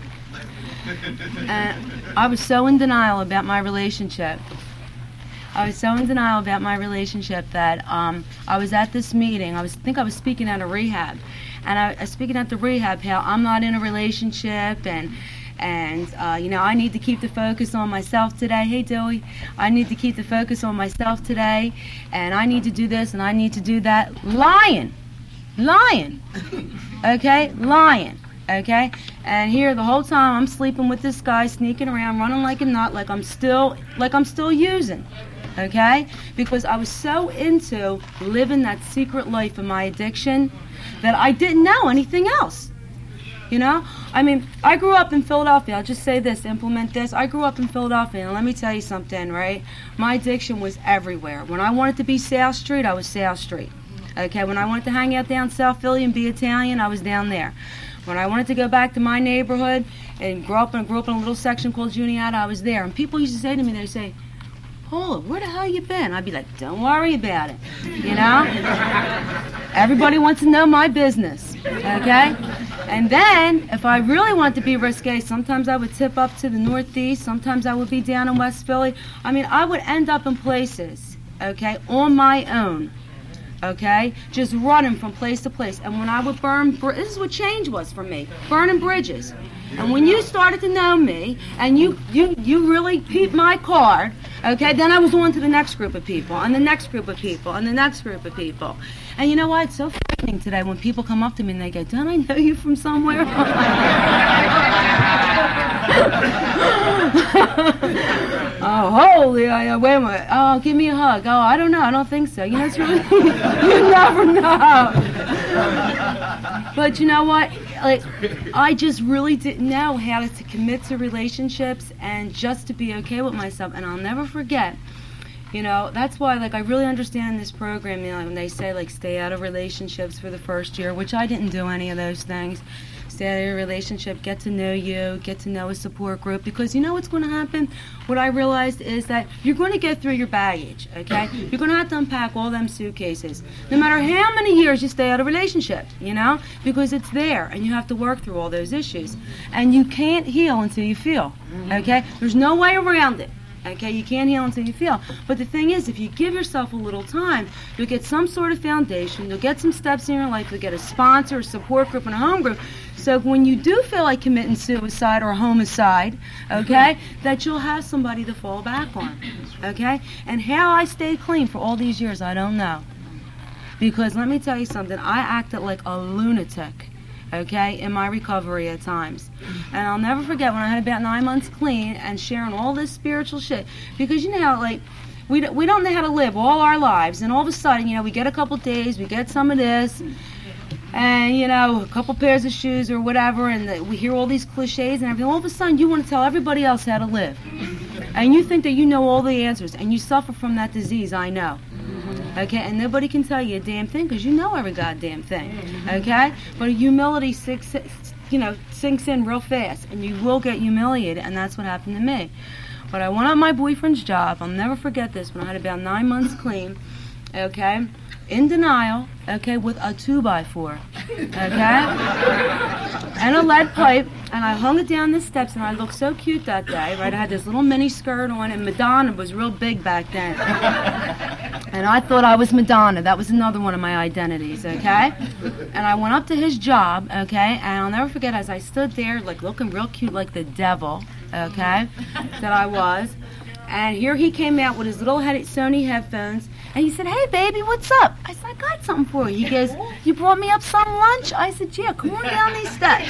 And I was so in denial about my relationship. I was so in denial about my relationship that um, I was at this meeting. I was I think I was speaking at a rehab. And I, I was speaking at the rehab how I'm not in a relationship and and uh, you know, I need to keep the focus on myself today. Hey, Dewey, I need to keep the focus on myself today, and I need to do this and I need to do that. Lying, lying, okay, lying, okay. And here the whole time I'm sleeping with this guy, sneaking around, running like a nut, like I'm still, like I'm still using. Okay? Because I was so into living that secret life of my addiction that I didn't know anything else. You know? I mean, I grew up in Philadelphia. I'll just say this, implement this. I grew up in Philadelphia, and let me tell you something, right? My addiction was everywhere. When I wanted to be South Street, I was South Street. Okay? When I wanted to hang out down South Philly and be Italian, I was down there. When I wanted to go back to my neighborhood and grow up, and grew up in a little section called Juniata, I was there. And people used to say to me, they'd say, Paula, where the hell you been? I'd be like, don't worry about it, you know? Everybody wants to know my business, okay? And then, if I really want to be risque, sometimes I would tip up to the Northeast, sometimes I would be down in West Philly. I mean, I would end up in places, okay, on my own, okay, just running from place to place. And when I would burn, this is what change was for me, burning bridges. And when you started to know me, and you, you, you really peeped my card, okay, then I was on to the next group of people, and the next group of people, and the next group of people. And you know what? It's so frightening today when people come up to me and they go, don't I know you from somewhere? Oh, holy, uh, wait a minute. Oh, give me a hug. Oh, I don't know. I don't think so. You know, it's really, you never know. But you know what? Like, I just really didn't know how to, to commit to relationships and just to be okay with myself. And I'll never forget, you know, that's why, like, I really understand this program, you know, when they say, like, stay out of relationships for the first year, which I didn't do any of those things. Stay out of your relationship, get to know you, get to know a support group, because you know what's going to happen? What I realized is that you're going to get through your baggage, okay? You're going to have to unpack all them suitcases, no matter how many years you stay out of a relationship, you know? Because it's there, and you have to work through all those issues. And you can't heal until you feel, okay? There's no way around it. Okay, you can't heal until you feel. But the thing is, if you give yourself a little time, you'll get some sort of foundation, you'll get some steps in your life, you'll get a sponsor, a support group, and a home group. So when you do feel like committing suicide or homicide, okay, that you'll have somebody to fall back on, okay? And how I stayed clean for all these years, I don't know. Because let me tell you something, I acted like a lunatic, okay, in my recovery at times. And I'll never forget when I had about nine months clean and sharing all this spiritual shit. Because you know how, like, we don't, we don't know how to live all our lives. And all of a sudden, you know, we get a couple days, we get some of this, and, you know, a couple pairs of shoes or whatever, and the, we hear all these cliches and everything. All of a sudden, you want to tell everybody else how to live. And you think that you know all the answers, and you suffer from that disease, I know. Okay, and nobody can tell you a damn thing because you know every goddamn thing. Okay, but humility sinks, you know, sinks in real fast, and you will get humiliated, and that's what happened to me. But I went on my boyfriend's job. I'll never forget this. When I had about nine months clean, okay, in denial, okay, with a two by four, okay, and a lead pipe, and I hung it down the steps, and I looked so cute that day, right? I had this little mini skirt on, and Madonna was real big back then. And I thought I was Madonna. That was another one of my identities, okay? And I went up to his job, okay? And I'll never forget, as I stood there, like, looking real cute like the devil, okay, that I was. And here he came out with his little head- Sony headphones, and he said, "Hey, baby, what's up?" I said, "I got something for you." He goes, "You brought me up some lunch?" I said, "Yeah, come on down these steps."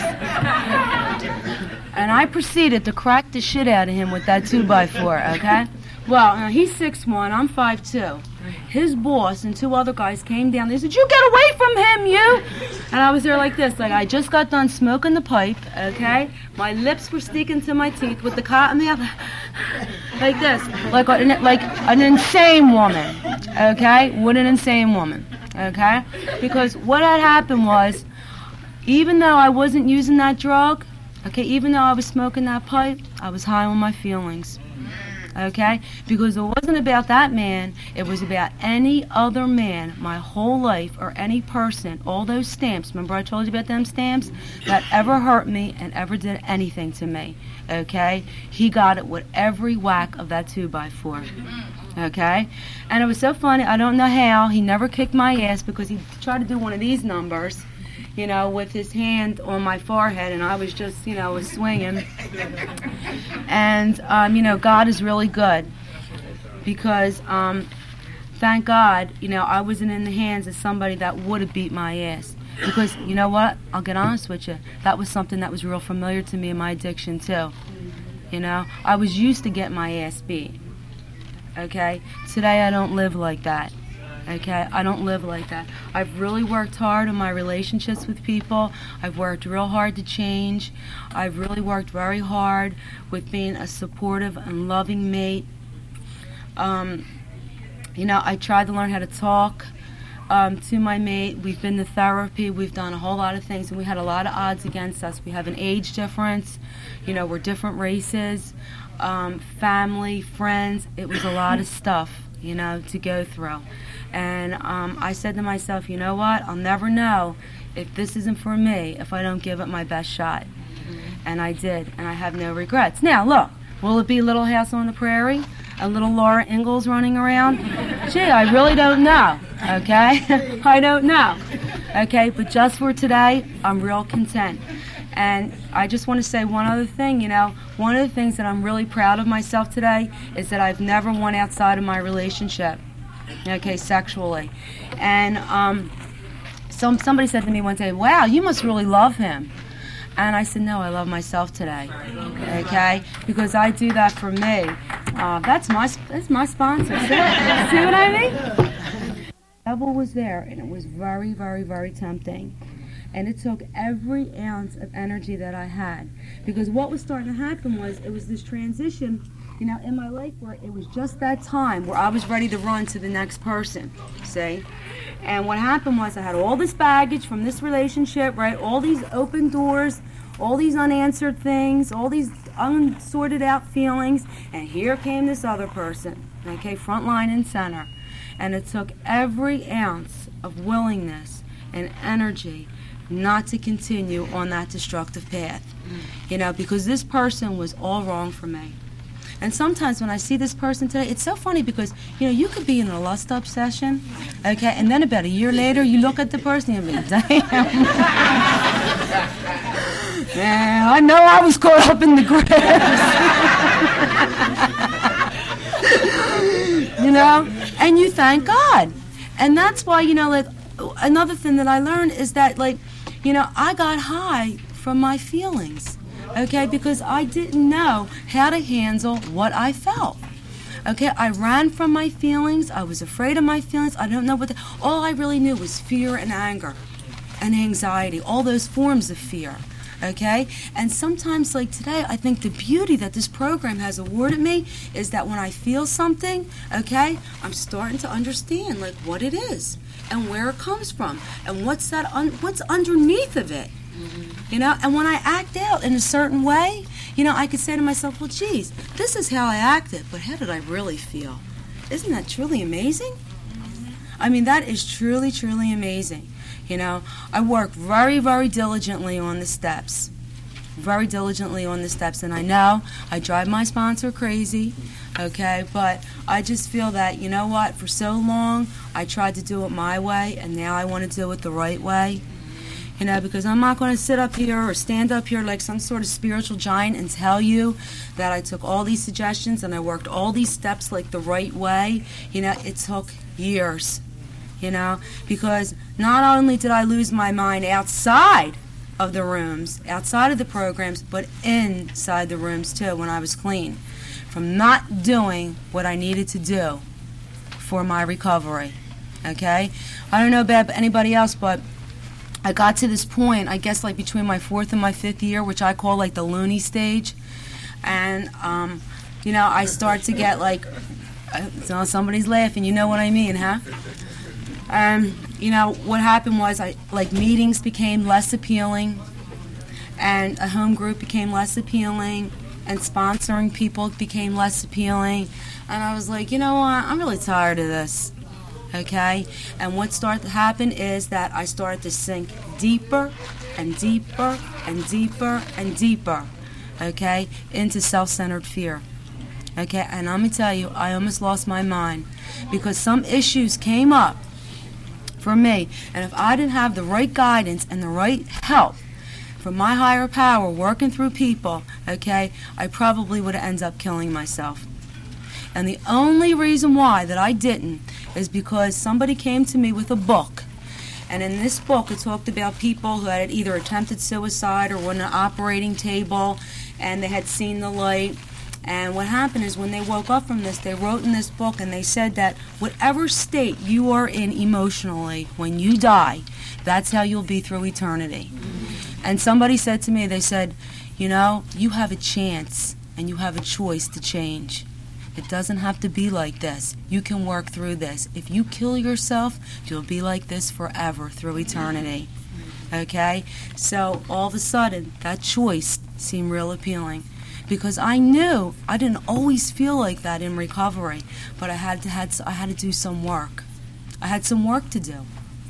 And I proceeded to crack the shit out of him with that two by four, okay? Well, now he's six one, I'm five two. His boss and two other guys came down. They said, "You get away from him, you!" And I was there like this, like I just got done smoking the pipe, okay? My lips were sticking to my teeth with the cotton mouth, like this, like an, like an insane woman, okay? What an insane woman, okay? Because what had happened was, even though I wasn't using that drug, okay, even though I was smoking that pipe, I was high on my feelings. Okay? Because it wasn't about that man, it was about any other man, my whole life, or any person, all those stamps, remember I told you about them stamps, that ever hurt me and ever did anything to me. Okay? He got it with every whack of that two by four. Okay? And it was so funny, I don't know how, he never kicked my ass because he tried to do one of these numbers, you know, with his hand on my forehead, and I was just, you know, was swinging. And, um, you know, God is really good because, um, thank God, you know, I wasn't in the hands of somebody that would have beat my ass. Because, you know what, I'll get honest with you, that was something that was real familiar to me in my addiction, too. You know, I was used to getting my ass beat. Okay? Today I don't live like that. Okay, I don't live like that. I've really worked hard on my relationships with people. I've worked real hard to change. I've really worked very hard with being a supportive and loving mate. Um, you know, I tried to learn how to talk um, to my mate. We've been to therapy. We've done a whole lot of things, and we had a lot of odds against us. We have an age difference. You know, we're different races, um, family, friends. It was a lot of stuff, you know, to go through. And um, I said to myself, you know what, I'll never know if this isn't for me if I don't give it my best shot. Mm-hmm. And I did, and I have no regrets. Now, look, will it be Little House on the Prairie? A little Laura Ingalls running around? Gee, I really don't know, okay? I don't know, okay? But just for today, I'm real content. And I just want to say one other thing, you know, one of the things that I'm really proud of myself today is that I've never went outside of my relationship. Okay, sexually. And um, some somebody said to me one day, "Wow, you must really love him." And I said, "No, I love myself today." Okay, because I do that for me. Uh, that's my that's my sponsor. See, see what I mean? The devil was there, and it was very, very, very tempting. And it took every ounce of energy that I had, because what was starting to happen was it was this transition, you know, in my life where it was just that time where I was ready to run to the next person, see? And what happened was I had all this baggage from this relationship, right? All these open doors, all these unanswered things, all these unsorted out feelings, and here came this other person, okay, front line and center. And it took every ounce of willingness and energy not to continue on that destructive path, you know, because this person was all wrong for me. And sometimes when I see this person today, it's so funny because, you know, you could be in a lust obsession, okay, and then about a year later, you look at the person and you be, damn. Man, I know I was caught up in the grass. You know, and you thank God. And that's why, you know, like, another thing that I learned is that, like, you know, I got high from my feelings, okay, because I didn't know how to handle what I felt. Okay, I ran from my feelings. I was afraid of my feelings. I don't know what the, all I really knew was fear and anger and anxiety, all those forms of fear. Okay, and sometimes, like today, I think the beauty that this program has awarded me is that when I feel something, okay, I'm starting to understand like what it is and where it comes from and what's that un- what's underneath of it. Mm-hmm. You know, and when I act out in a certain way, you know, I could say to myself, well, geez, this is how I acted, but how did I really feel? Isn't that truly amazing? Mm-hmm. I mean, that is truly, truly amazing. You know, I work very, very diligently on the steps, very diligently on the steps, and I know I drive my sponsor crazy, okay, but I just feel that, you know what, for so long I tried to do it my way, and now I want to do it the right way. You know, because I'm not going to sit up here or stand up here like some sort of spiritual giant and tell you that I took all these suggestions and I worked all these steps like the right way. You know, it took years, you know, because not only did I lose my mind outside of the rooms, outside of the programs, but inside the rooms too when I was clean, from not doing what I needed to do for my recovery, okay? I don't know about anybody else, but I got to this point, I guess like between my fourth and my fifth year, which I call like the loony stage, and, um, you know, I start to get like, uh, somebody's laughing, you know what I mean, huh? Um, you know, what happened was, I like meetings became less appealing, and a home group became less appealing, and sponsoring people became less appealing, and I was like, you know what, I'm really tired of this, okay? And what started to happen is that I started to sink deeper and deeper and deeper and deeper, okay, into self-centered fear, okay? And I'm going to tell you, I almost lost my mind, because some issues came up for me, and if I didn't have the right guidance and the right help from my higher power working through people, okay, I probably would have ended up killing myself. And the only reason why that I didn't is because somebody came to me with a book, and in this book it talked about people who had either attempted suicide or were on an operating table and they had seen the light. And what happened is when they woke up from this, they wrote in this book and they said that whatever state you are in emotionally when you die, that's how you'll be through eternity. And somebody said to me, they said, you know, you have a chance and you have a choice to change. It doesn't have to be like this. You can work through this. If you kill yourself, you'll be like this forever through eternity. Okay? So all of a sudden, that choice seemed real appealing. Because I knew I didn't always feel like that in recovery, but I had to had I had to do some work. I had some work to do,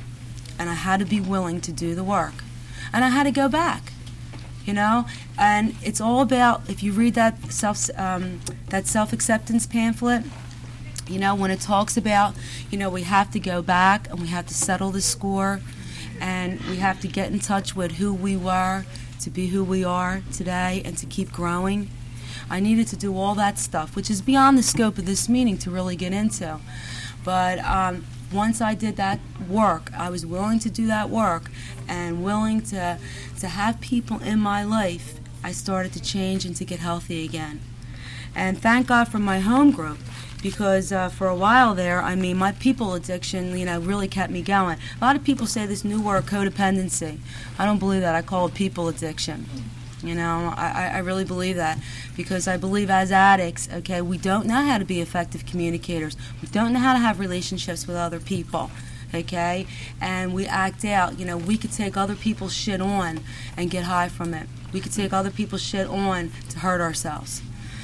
and I had to be willing to do the work, and I had to go back, you know. And it's all about, if you read that self um, that self-acceptance pamphlet, you know, when it talks about, you know, we have to go back and we have to settle the score, and we have to get in touch with who we were, to be who we are today and to keep growing. I needed to do all that stuff, which is beyond the scope of this meeting to really get into. But um, once I did that work, I was willing to do that work and willing to, to have people in my life, I started to change and to get healthy again. And thank God for my home group, because uh, for a while there, I mean, my people addiction, you know, really kept me going. A lot of people say this new word, codependency. I don't believe that. I call it people addiction. You know, I, I really believe that, because I believe as addicts, okay, we don't know how to be effective communicators. We don't know how to have relationships with other people, okay? And we act out. You know, we could take other people's shit on and get high from it. We could take other people's shit on to hurt ourselves.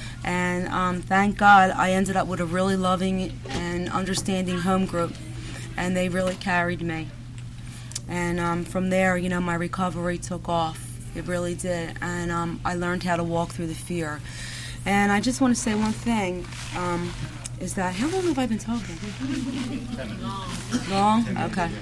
And um, thank God I ended up with a really loving and understanding home group, and they really carried me. And um, from there, you know, my recovery took off. It really did. And um, I learned how to walk through the fear. And I just want to say one thing, um, is that, how long have I been talking? Long? Okay.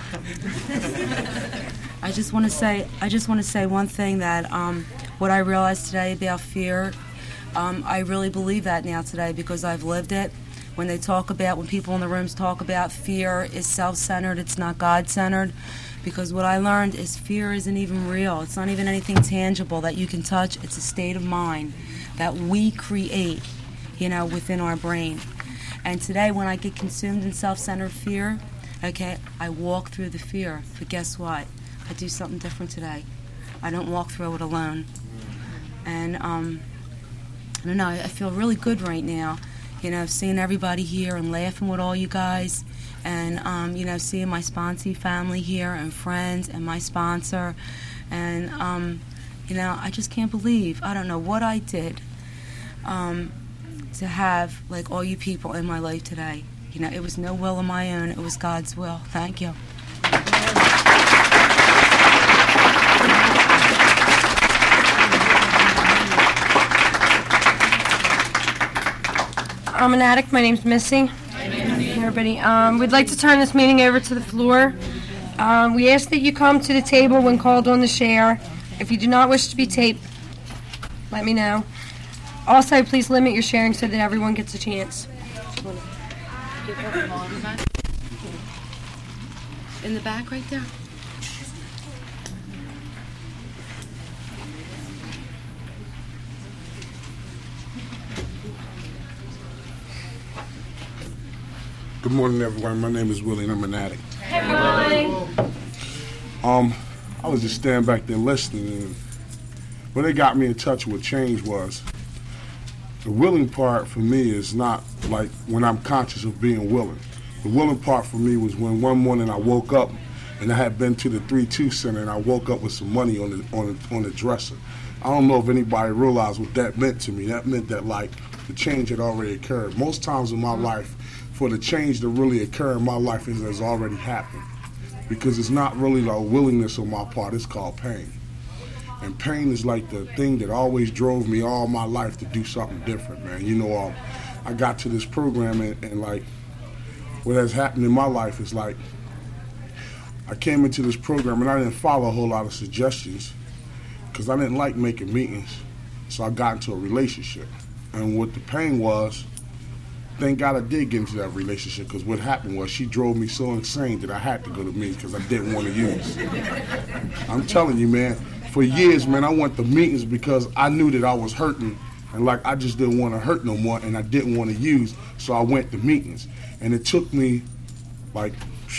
I just want to say, I just want to say one thing, that um, what I realized today about fear, Um, I really believe that now today, because I've lived it. When they talk about, when people in the rooms talk about fear is self-centered, it's not God-centered. Because what I learned is fear isn't even real. It's not even anything tangible that you can touch. It's a state of mind that we create, you know, within our brain. And today, when I get consumed in self-centered fear, okay, I walk through the fear. But guess what? I do something different today. I don't walk through it alone. And, um... I don't know, I feel really good right now, you know, seeing everybody here and laughing with all you guys, and, um, you know, seeing my sponsee family here and friends and my sponsor, and, um, you know, I just can't believe, I don't know what I did um, to have, like, all you people in my life today. You know, it was no will of my own, it was God's will. Thank you. I'm an addict. My name's Missy. Hey, everybody. Um, we'd like to turn this meeting over to the floor. Um, we ask that you come to the table when called on to share. If you do not wish to be taped, let me know. Also, please limit your sharing so that everyone gets a chance. In the back right there. Good morning, everyone. My name is Willie, and I'm an addict. Hey, Um, I was just standing back there listening, and what they got me in touch with change was the willing part for me is not like when I'm conscious of being willing. The willing part for me was when one morning I woke up and I had been to the three two Center and I woke up with some money on the on the, on the dresser. I don't know if anybody realized what that meant to me. That meant that like the change had already occurred. Most times in my life, for the change to really occur in my life, it has already happened. Because it's not really a willingness on my part, it's called pain. And pain is like the thing that always drove me all my life to do something different, man. You know, um, I got to this program and, and like, what has happened in my life is like, I came into this program and I didn't follow a whole lot of suggestions because I didn't like making meetings. So I got into a relationship. And what the pain was, thank God I did get into that relationship because what happened was she drove me so insane that I had to go to meetings because I didn't want to use. I'm telling you, man, for years, man, I went to meetings because I knew that I was hurting and like I just didn't want to hurt no more and I didn't want to use, so I went to meetings. And it took me like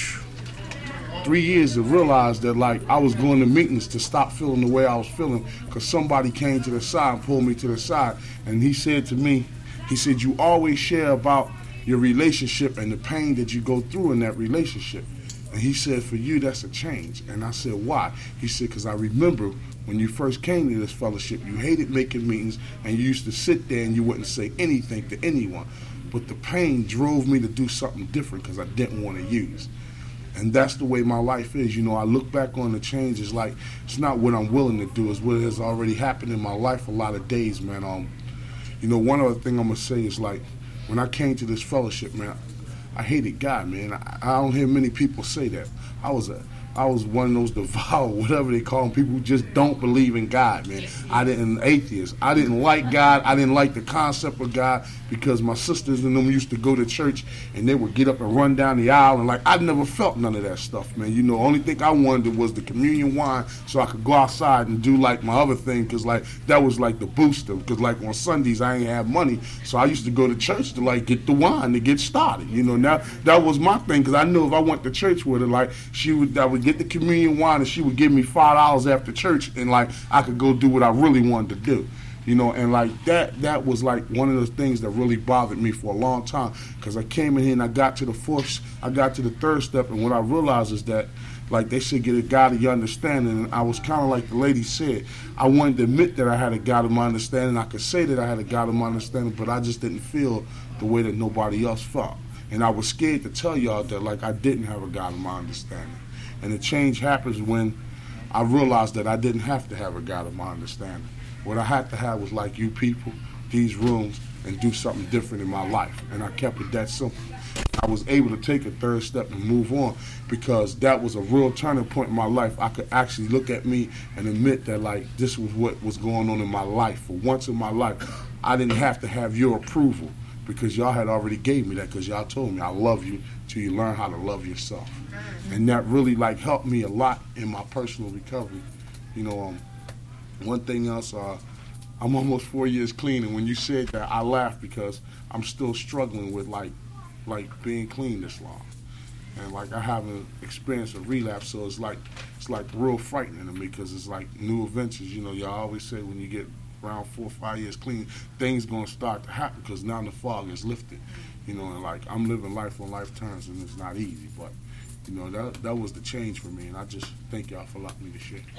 three years to realize that like I was going to meetings to stop feeling the way I was feeling because somebody came to the side and pulled me to the side and he said to me, he said, you always share about your relationship and the pain that you go through in that relationship. And he said, for you, that's a change. And I said, why? He said, because I remember when you first came to this fellowship, you hated making meetings and you used to sit there and you wouldn't say anything to anyone. But the pain drove me to do something different because I didn't want to use. And that's the way my life is. You know, I look back on the change, it's like, it's not what I'm willing to do, it's what has already happened in my life a lot of days, man. Um, You know, one other thing I'm going to say is, like, when I came to this fellowship, man, I hated God, man. I, I don't hear many people say that. I was a, I was one of those devout, whatever they call them, people who just don't believe in God, man. I didn't, atheist. I didn't like God. I didn't like the concept of God because my sisters and them used to go to church and they would get up and run down the aisle and like, I never felt none of that stuff, man. You know, only thing I wanted was the communion wine so I could go outside and do like my other thing because like, that was like the booster because like on Sundays I ain't have money. So I used to go to church to like get the wine to get started. You know, now that was my thing because I knew if I went to church with her, like she would, I would get the communion wine and she would give me five dollars after church and like I could go do what I really wanted to do. You know, and like that that was like one of the things that really bothered me for a long time because I came in here and I got to the fourth, I got to the third step, and what I realized is that like they should get a God of your understanding, and I was kind of like the lady said, I wanted to admit that I had a God of my understanding, I could say that I had a God of my understanding, but I just didn't feel the way that nobody else felt, and I was scared to tell y'all that like I didn't have a God of my understanding, and the change happens when I realized that I didn't have to have a God of my understanding. What I had to have was like you people, these rooms, and do something different in my life. And I kept it that simple. I was able to take a third step and move on because that was a real turning point in my life. I could actually look at me and admit that like this was what was going on in my life. For once in my life, I didn't have to have your approval because y'all had already gave me that because y'all told me I love you till you learn how to love yourself. And that really like helped me a lot in my personal recovery. You know, um, one thing else, uh, I'm almost four years clean, and when you said that, I laughed because I'm still struggling with like, like being clean this long, and like I haven't experienced a relapse, so it's like, it's like real frightening to me because it's like new adventures. You know, y'all always say when you get around four or five years clean, things gonna start to happen because now the fog is lifted. You know, and like I'm living life on life terms, and it's not easy, but. You know, that that was the change for me, and I just thank y'all for allowing me to share.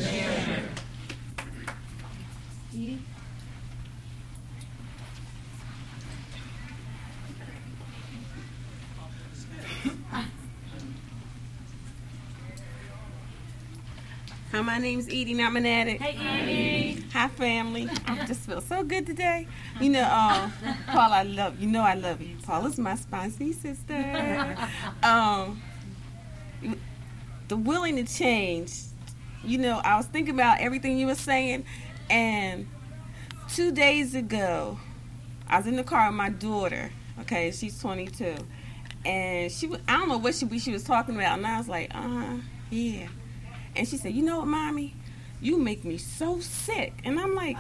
Edie? Hi, my name's Edie, and I'm an addict. Hey, Edie. Hi, family. I just feel so good today. You know, uh, Paul, I love you. You know I love you. Paul is my sponsee sister. Um, the willing to change. You know, I was thinking about everything you were saying, and two days ago, I was in the car with my daughter. Okay, she's twenty-two, and she was, I don't know what she she was talking about, and I was like, uh, yeah. And she said, you know what, Mommy? You make me so sick. And I'm like,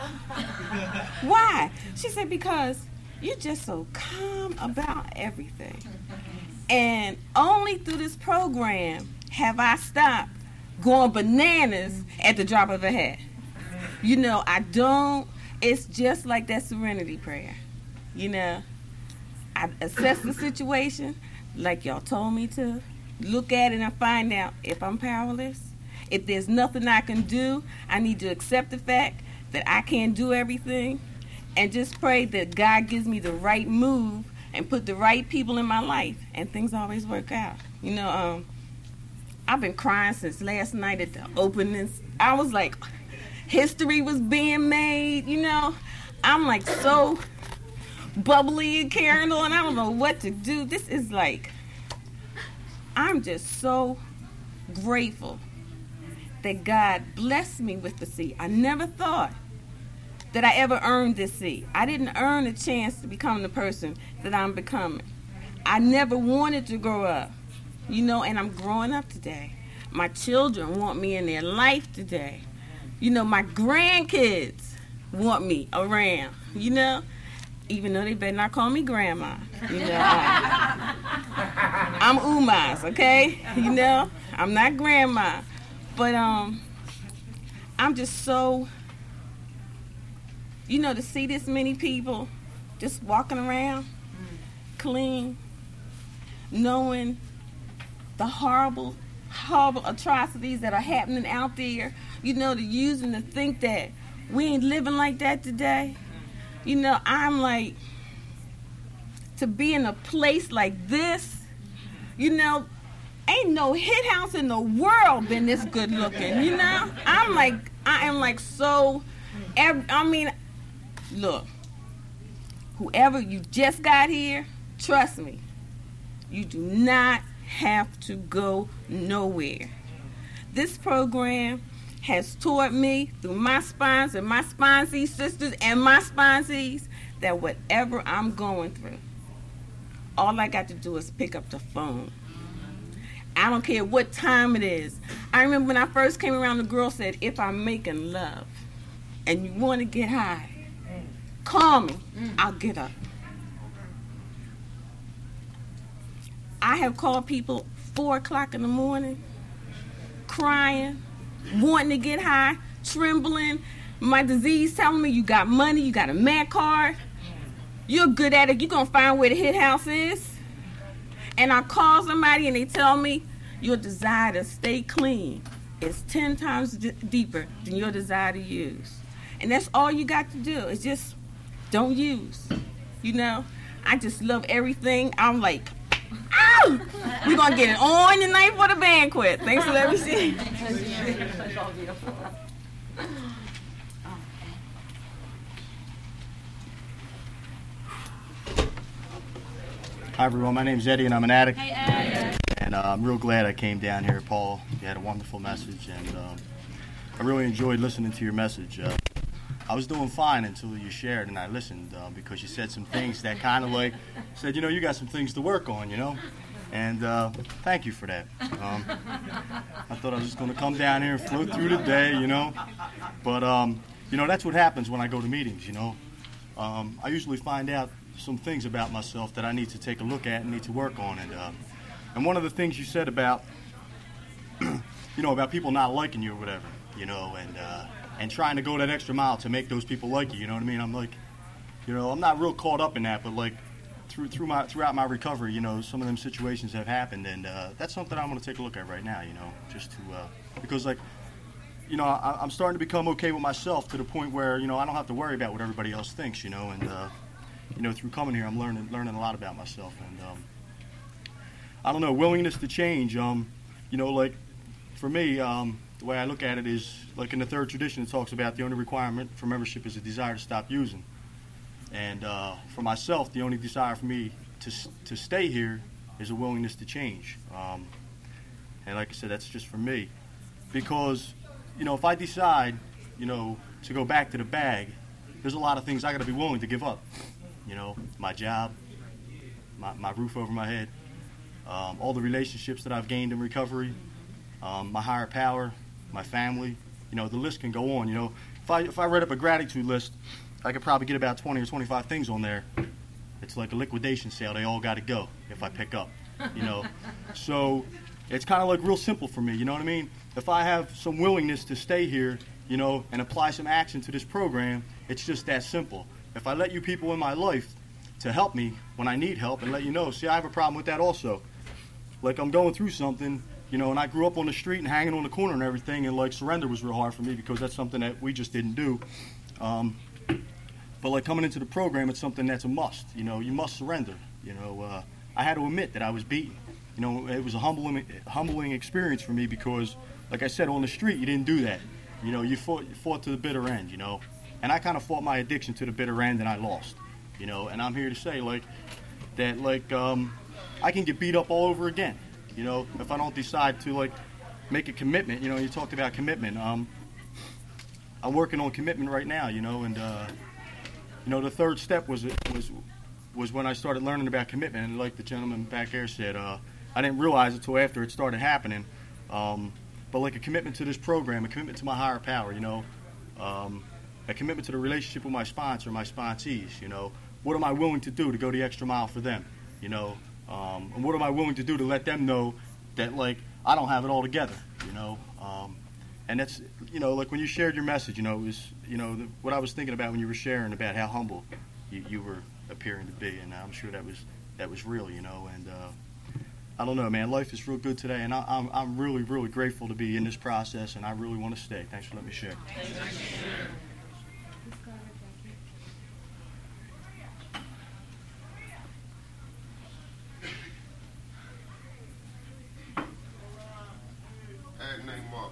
why? She said, because you're just so calm about everything. And only through this program have I stopped going bananas at the drop of a hat. You know, I don't, it's just like that serenity prayer. You know, I assess the situation like y'all told me to, look at it and find out if I'm powerless. If there's nothing I can do, I need to accept the fact that I can't do everything, and just pray that God gives me the right move and put the right people in my life, and things always work out. You know, um, I've been crying since last night at the openings. I was like, history was being made, you know. I'm like so bubbly and caring, and I don't know what to do. This is like, I'm just so grateful that God blessed me with the seat. I never thought that I ever earned this seat. I didn't earn a chance to become the person that I'm becoming. I never wanted to grow up, you know, and I'm growing up today. My children want me in their life today. You know, my grandkids want me around, you know, even though they better not call me grandma. You know, I, I'm Umas, okay? You know, I'm not grandma. But um, I'm just so, you know, to see this many people just walking around clean, knowing the horrible, horrible atrocities that are happening out there, you know, to use and to think that we ain't living like that today. You know, I'm like, to be in a place like this, you know, ain't no hit house in the world been this good looking, you know? I'm like, I am like so, I mean, look, whoever you just got here, trust me, you do not have to go nowhere. This program has taught me through my spines and my sponsee sisters and my sponsees that whatever I'm going through, all I got to do is pick up the phone. I don't care what time it is. I remember when I first came around, the girl said, if I'm making love and you want to get high, call me. I'll get up. I have called people four o'clock in the morning, crying, wanting to get high, trembling. My disease telling me you got money, you got a M A C card, you're good at it, you're going to find where the hit house is. And I call somebody and they tell me your desire to stay clean is ten times d- deeper than your desire to use. And that's all you got to do is just don't use. You know, I just love everything. I'm like, ow! We're going to get it on tonight for the banquet. Thanks for letting me see. Hi everyone, my name's Eddie and I'm an addict. Hey Eddie. And uh, I'm real glad I came down here, Paul. You had a wonderful message and um, I really enjoyed listening to your message. Uh, I was doing fine until you shared and I listened uh, because you said some things that kind of like said, you know, you got some things to work on, you know. And uh, thank you for that. Um, I thought I was just going to come down here and float through the day, you know. But, um, you know, that's what happens when I go to meetings, you know. Um, I usually find out some things about myself that I need to take a look at and need to work on. And uh, and one of the things you said about, you know, about people not liking you or whatever, you know, and uh, and trying to go that extra mile to make those people like you, you know what I mean? I'm like, you know, I'm not real caught up in that, but like through through my throughout my recovery, you know, some of them situations have happened, and uh, that's something I'm going to take a look at right now, you know, just to uh, because like, you know, I, I'm starting to become okay with myself to the point where, you know, I don't have to worry about what everybody else thinks, you know, and. Uh, You know, through coming here, I'm learning learning a lot about myself, and um, I don't know, willingness to change. Um, you know, like for me, um, the way I look at it is like in the third tradition, it talks about the only requirement for membership is a desire to stop using, and uh, for myself, the only desire for me to to stay here is a willingness to change. Um, And like I said, that's just for me. Because, you know, if I decide, you know, to go back to the bag, there's a lot of things I got to be willing to give up. You know, my job, my, my roof over my head, um, all the relationships that I've gained in recovery, um, my higher power, my family. You know, the list can go on. You know, if I if I read up a gratitude list, I could probably get about twenty or twenty-five things on there. It's like a liquidation sale. They all got to go if I pick up. You know, so it's kind of like real simple for me. You know what I mean? If I have some willingness to stay here, you know, and apply some action to this program, it's just that simple. If I let you people in my life to help me when I need help and let you know, see, I have a problem with that also. Like, I'm going through something, you know, and I grew up on the street and hanging on the corner and everything, and like surrender was real hard for me because that's something that we just didn't do. Um, but like coming into the program, it's something that's a must. You know, you must surrender. You know, uh, I had to admit that I was beaten. You know, it was a humbling, humbling experience for me because, like I said, on the street, you didn't do that. You know, you fought, you fought to the bitter end, you know. And I kind of fought my addiction to the bitter end, and I lost. You know, and I'm here to say, like, that, like, um, I can get beat up all over again. You know, if I don't decide to, like, make a commitment. You know, you talked about commitment. Um, I'm working on commitment right now, you know, and, uh, you know, the third step was was was when I started learning about commitment. And like the gentleman back there said, uh, I didn't realize it until after it started happening. Um, but like a commitment to this program, a commitment to my higher power, you know, um, a commitment to the relationship with my sponsor, my sponsees, you know. What am I willing to do to go the extra mile for them, you know? Um, and what am I willing to do to let them know that, like, I don't have it all together, you know? Um, and that's, you know, like when you shared your message, you know, it was, you know, the, what I was thinking about when you were sharing about how humble you, you were appearing to be, and I'm sure that was that was real, you know. And uh, I don't know, man, life is real good today, and I, I'm I'm really really grateful to be in this process, and I really want to stay. Thanks for letting me share. Hey, name Mark.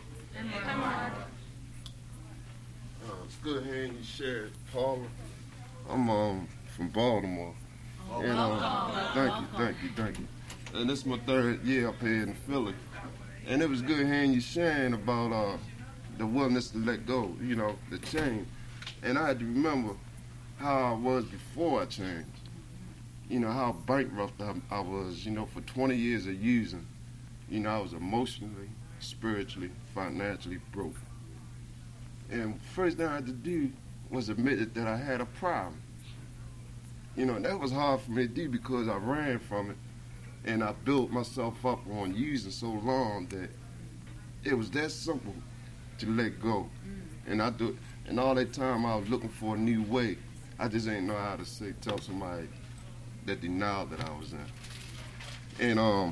Uh, it's good hearing you share, Paula. I'm um from Baltimore. Oh, and, um, thank you, thank you, thank you. And this is my third year up here in Philly. And it was good hearing you sharing about uh, the willingness to let go, you know, the change. And I had to remember how I was before I changed. You know, how bankrupt I, I was, you know, for twenty years of using. You know, I was emotionally, spiritually, financially broke. And first thing I had to do was admit that I had a problem. You know, and that was hard for me to do because I ran from it and I built myself up on using so long that it was that simple to let go. And I do, and all that time I was looking for a new way. I just ain't know how to say, tell somebody that denial that I was in. And um,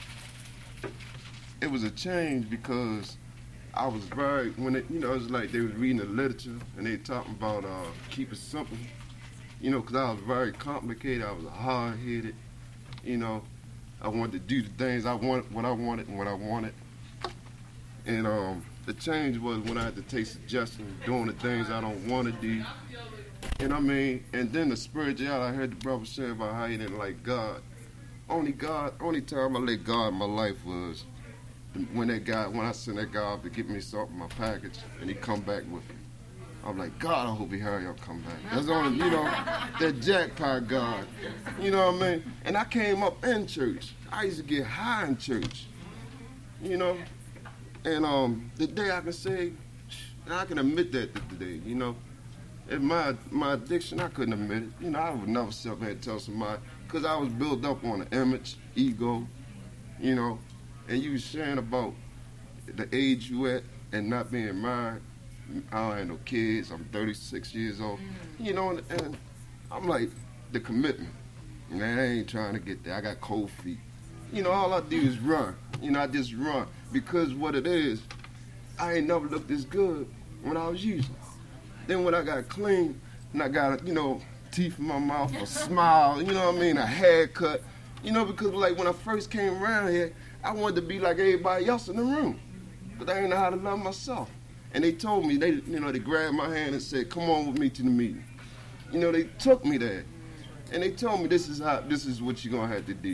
it was a change because I was very, when it, you know, it was like they was reading the literature and they talking about uh, keep it simple. You know, because I was very complicated. I was hard-headed. You know, I wanted to do the things I wanted, what I wanted, and what I wanted. And um, the change was when I had to take suggestions, doing the things I don't want to do. And I mean, and then the spirituality, I heard the brother say about how he didn't like God. Only God, only time I let God in my life was when that guy, when I sent that guy up to get me something in my package, and he come back with it. I'm like, God, I hope he hurry up, come back. That's only, you know, that jackpot God. You know what I mean? And I came up in church. I used to get high in church. You know? And um, the day I can say, and I can admit that today, you know. And my my addiction, I couldn't admit it. You know, I would never sit up there and tell somebody, because I was built up on an image, ego, you know. And you was sharing about the age you at and not being married. I don't have no kids. I'm thirty-six years old. You know, and, and I'm like, the commitment. Man, I ain't trying to get there. I got cold feet. You know, all I do is run. You know, I just run. Because what it is, I ain't never looked this good when I was using. Then when I got clean, and I got, you know, teeth in my mouth, a smile, you know what I mean, a haircut. You know, because like when I first came around here, I wanted to be like everybody else in the room. But I didn't know how to love myself. And they told me, they, you know, they grabbed my hand and said, come on with me to the meeting. You know, they took me there. And they told me this is how, this is what you're going to have to do.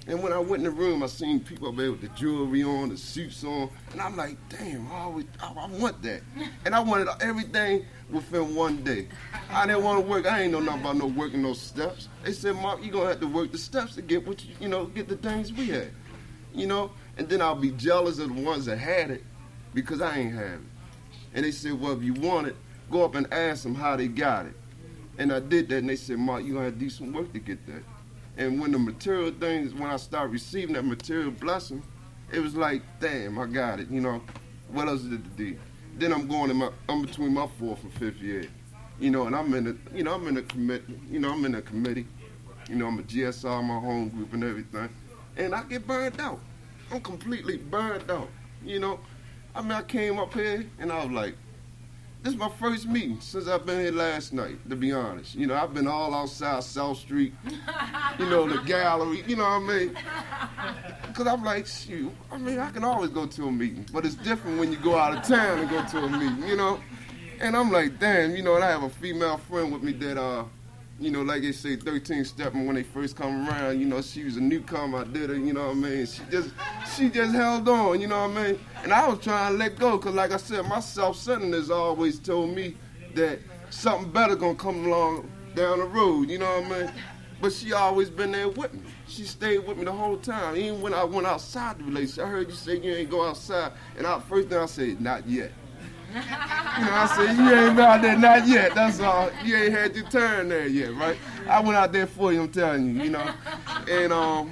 And when I went in the room, I seen people up there with the jewelry on, the suits on, and I'm like, damn, I, always, I, I want that. And I wanted everything within one day. I didn't want to work. I ain't know nothing about no working those steps. They said, Mark, you're going to have to work the steps to get what you, you know, get the things we had. You know? And then I'll be jealous of the ones that had it because I ain't have it. And they said, well, if you want it, go up and ask them how they got it. And I did that, and they said, Mark, you're going to have to do some work to get that. And when the material things, when I started receiving that material blessing, it was like, damn, I got it, you know. What else did it do? Then I'm going in my, I'm between my fourth and fifth year, you know, and I'm in the, you know, I'm in a committee, you know, I'm in a committee, you know, I'm a G S R, my home group and everything, and I get burned out. I'm completely burned out, you know. I mean, I came up here and I was like, this is my first meeting since I've been here last night, to be honest. You know, I've been all outside South Street, you know, the gallery, you know what I mean? Because I'm like, shoot, I mean, I can always go to a meeting, but it's different when you go out of town and go to a meeting, you know? And I'm like, damn, you know, and I have a female friend with me that, uh, you know, like they say, thirteen stepping when they first come around, you know, she was a newcomer, I did her, you know what I mean? She just, she just held on, you know what I mean? And I was trying to let go, because like I said, my self-centeredness always told me that something better gonna come along down the road, you know what I mean? But she always been there with me. She stayed with me the whole time. Even when I went outside the relationship, I heard you say you ain't go outside, and I, first thing I said, not yet. You know, I said, you ain't been out there, not yet, that's all. You ain't had your turn there yet, right? I went out there for you, I'm telling you, you know. And, um,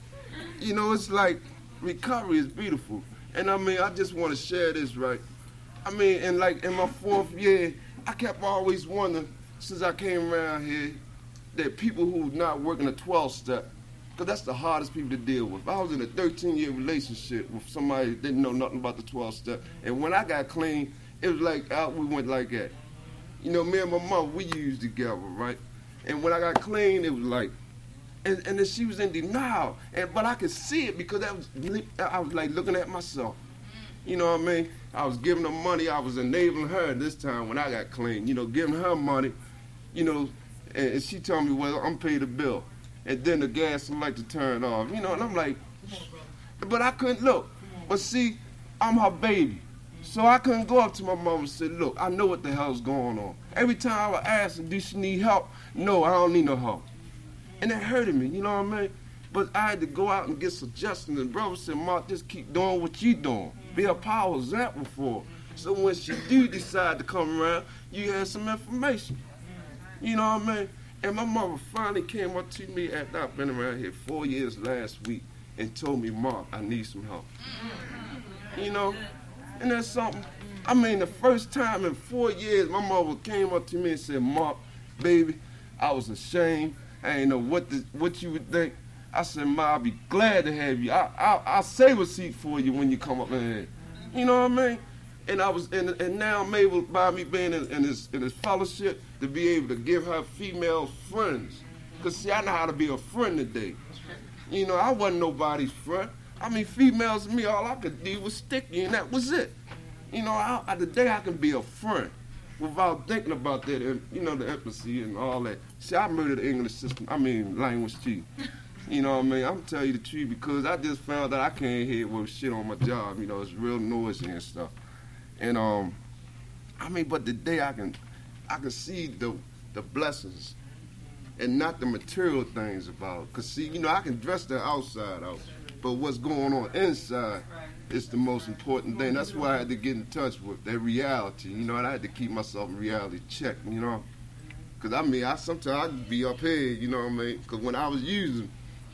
you know, it's like recovery is beautiful. And, I mean, I just want to share this, right? I mean, and like in my fourth year, I kept always wondering, since I came around here, that people who not working a twelve-step, because that's the hardest people to deal with. I was in a thirteen-year relationship with somebody that didn't know nothing about the twelve-step. And when I got clean, it was like out we went like that. You know, me and my mom, we used together, right? And when I got clean, it was like, and, and then she was in denial. And but I could see it because that was, I was like looking at myself. You know what I mean? I was giving her money. I was enabling her this time when I got clean. You know, giving her money. You know, and, and she told me, well, I'm paying the bill. And then the gas light to turn off. You know, and I'm like, but I couldn't look. But see, I'm her baby. So I couldn't go up to my mom and say, look, I know what the hell's going on. Every time I would ask her, do she need help? No, I don't need no help. And it hurted me, you know what I mean? But I had to go out and get suggestions. And brother said, Mark, just keep doing what you doing. Be a power example for her. So when she do decide to come around, you have some information. You know what I mean? And my mother finally came up to me after I've been around here four years last week and told me, Mark, I need some help. You know? And that's something, I mean, the first time in four years, my mother came up to me and said, Mark, baby, I was ashamed. I ain't know what the, what you would think. I said, Ma, I'll be glad to have you. I, I, I'll save a seat for you when you come up in here. You know what I mean? And I was, and, and now I'm able, by me being in, in, this, in this fellowship, to be able to give her female friends. Because, see, I know how to be a friend today. You know, I wasn't nobody's friend. I mean, females and me, all I could do was sticky, and that was it. You know, I, I, today I can be a friend without thinking about that, you know, the empathy and all that. See, I murdered the English system, I mean, language too. You know what I mean? I'm telling you the truth because I just found out I can't hear with shit on my job. You know, it's real noisy and stuff. And, um, I mean, but today I can, I can see the, the blessings and not the material things about it. Because, see, you know, I can dress the outside out. But what's going on inside is the most important thing. That's why I had to get in touch with that reality, you know, and I had to keep myself in reality check, you know. Because, I mean, I sometimes I'd be up here, you know what I mean, because when I was using,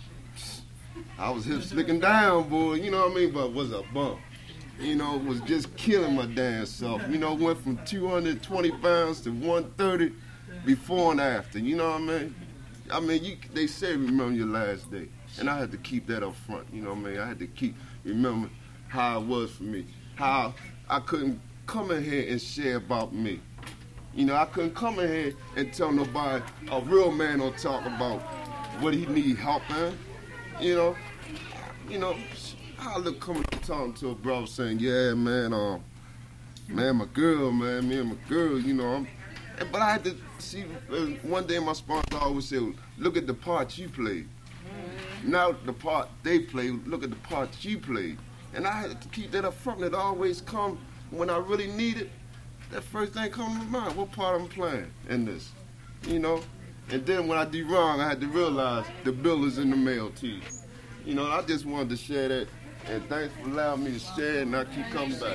I was hip slicking down, boy, you know what I mean, but it was a bump. You know, it was just killing my damn self. You know, went from two hundred twenty pounds to one thirty before and after, you know what I mean? I mean, you, they say remember your last day. And I had to keep that up front, you know what I mean? I had to keep remember how it was for me, how I couldn't come in here and share about me. You know, I couldn't come in here and tell nobody, a real man don't talk about what he need help in. You know, you know, I look coming up talking to a brother saying, yeah, man, um, man, my girl, man, me and my girl, you know, I'm, but I had to see, one day my sponsor always said, look at the part you played. Now the part they played, look at the part you played. And I had to keep that up front. It always come when I really need it. That first thing come to mind, what part I'm playing in this, you know? And then when I do wrong, I had to realize the bill is in the mail too. You know, I just wanted to share that. And thanks for allowing me to share it, and I keep coming back.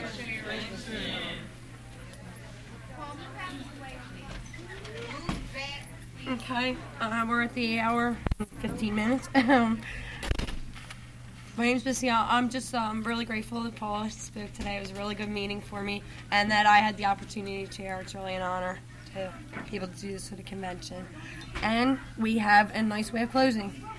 Okay, uh, we're at the hour, fifteen minutes. Um, my name's Missy. I'm just um, really grateful that Paula spoke today. It was a really good meeting for me, and that I had the opportunity to chair. It's really an honor to be able to do this at a convention. And we have a nice way of closing.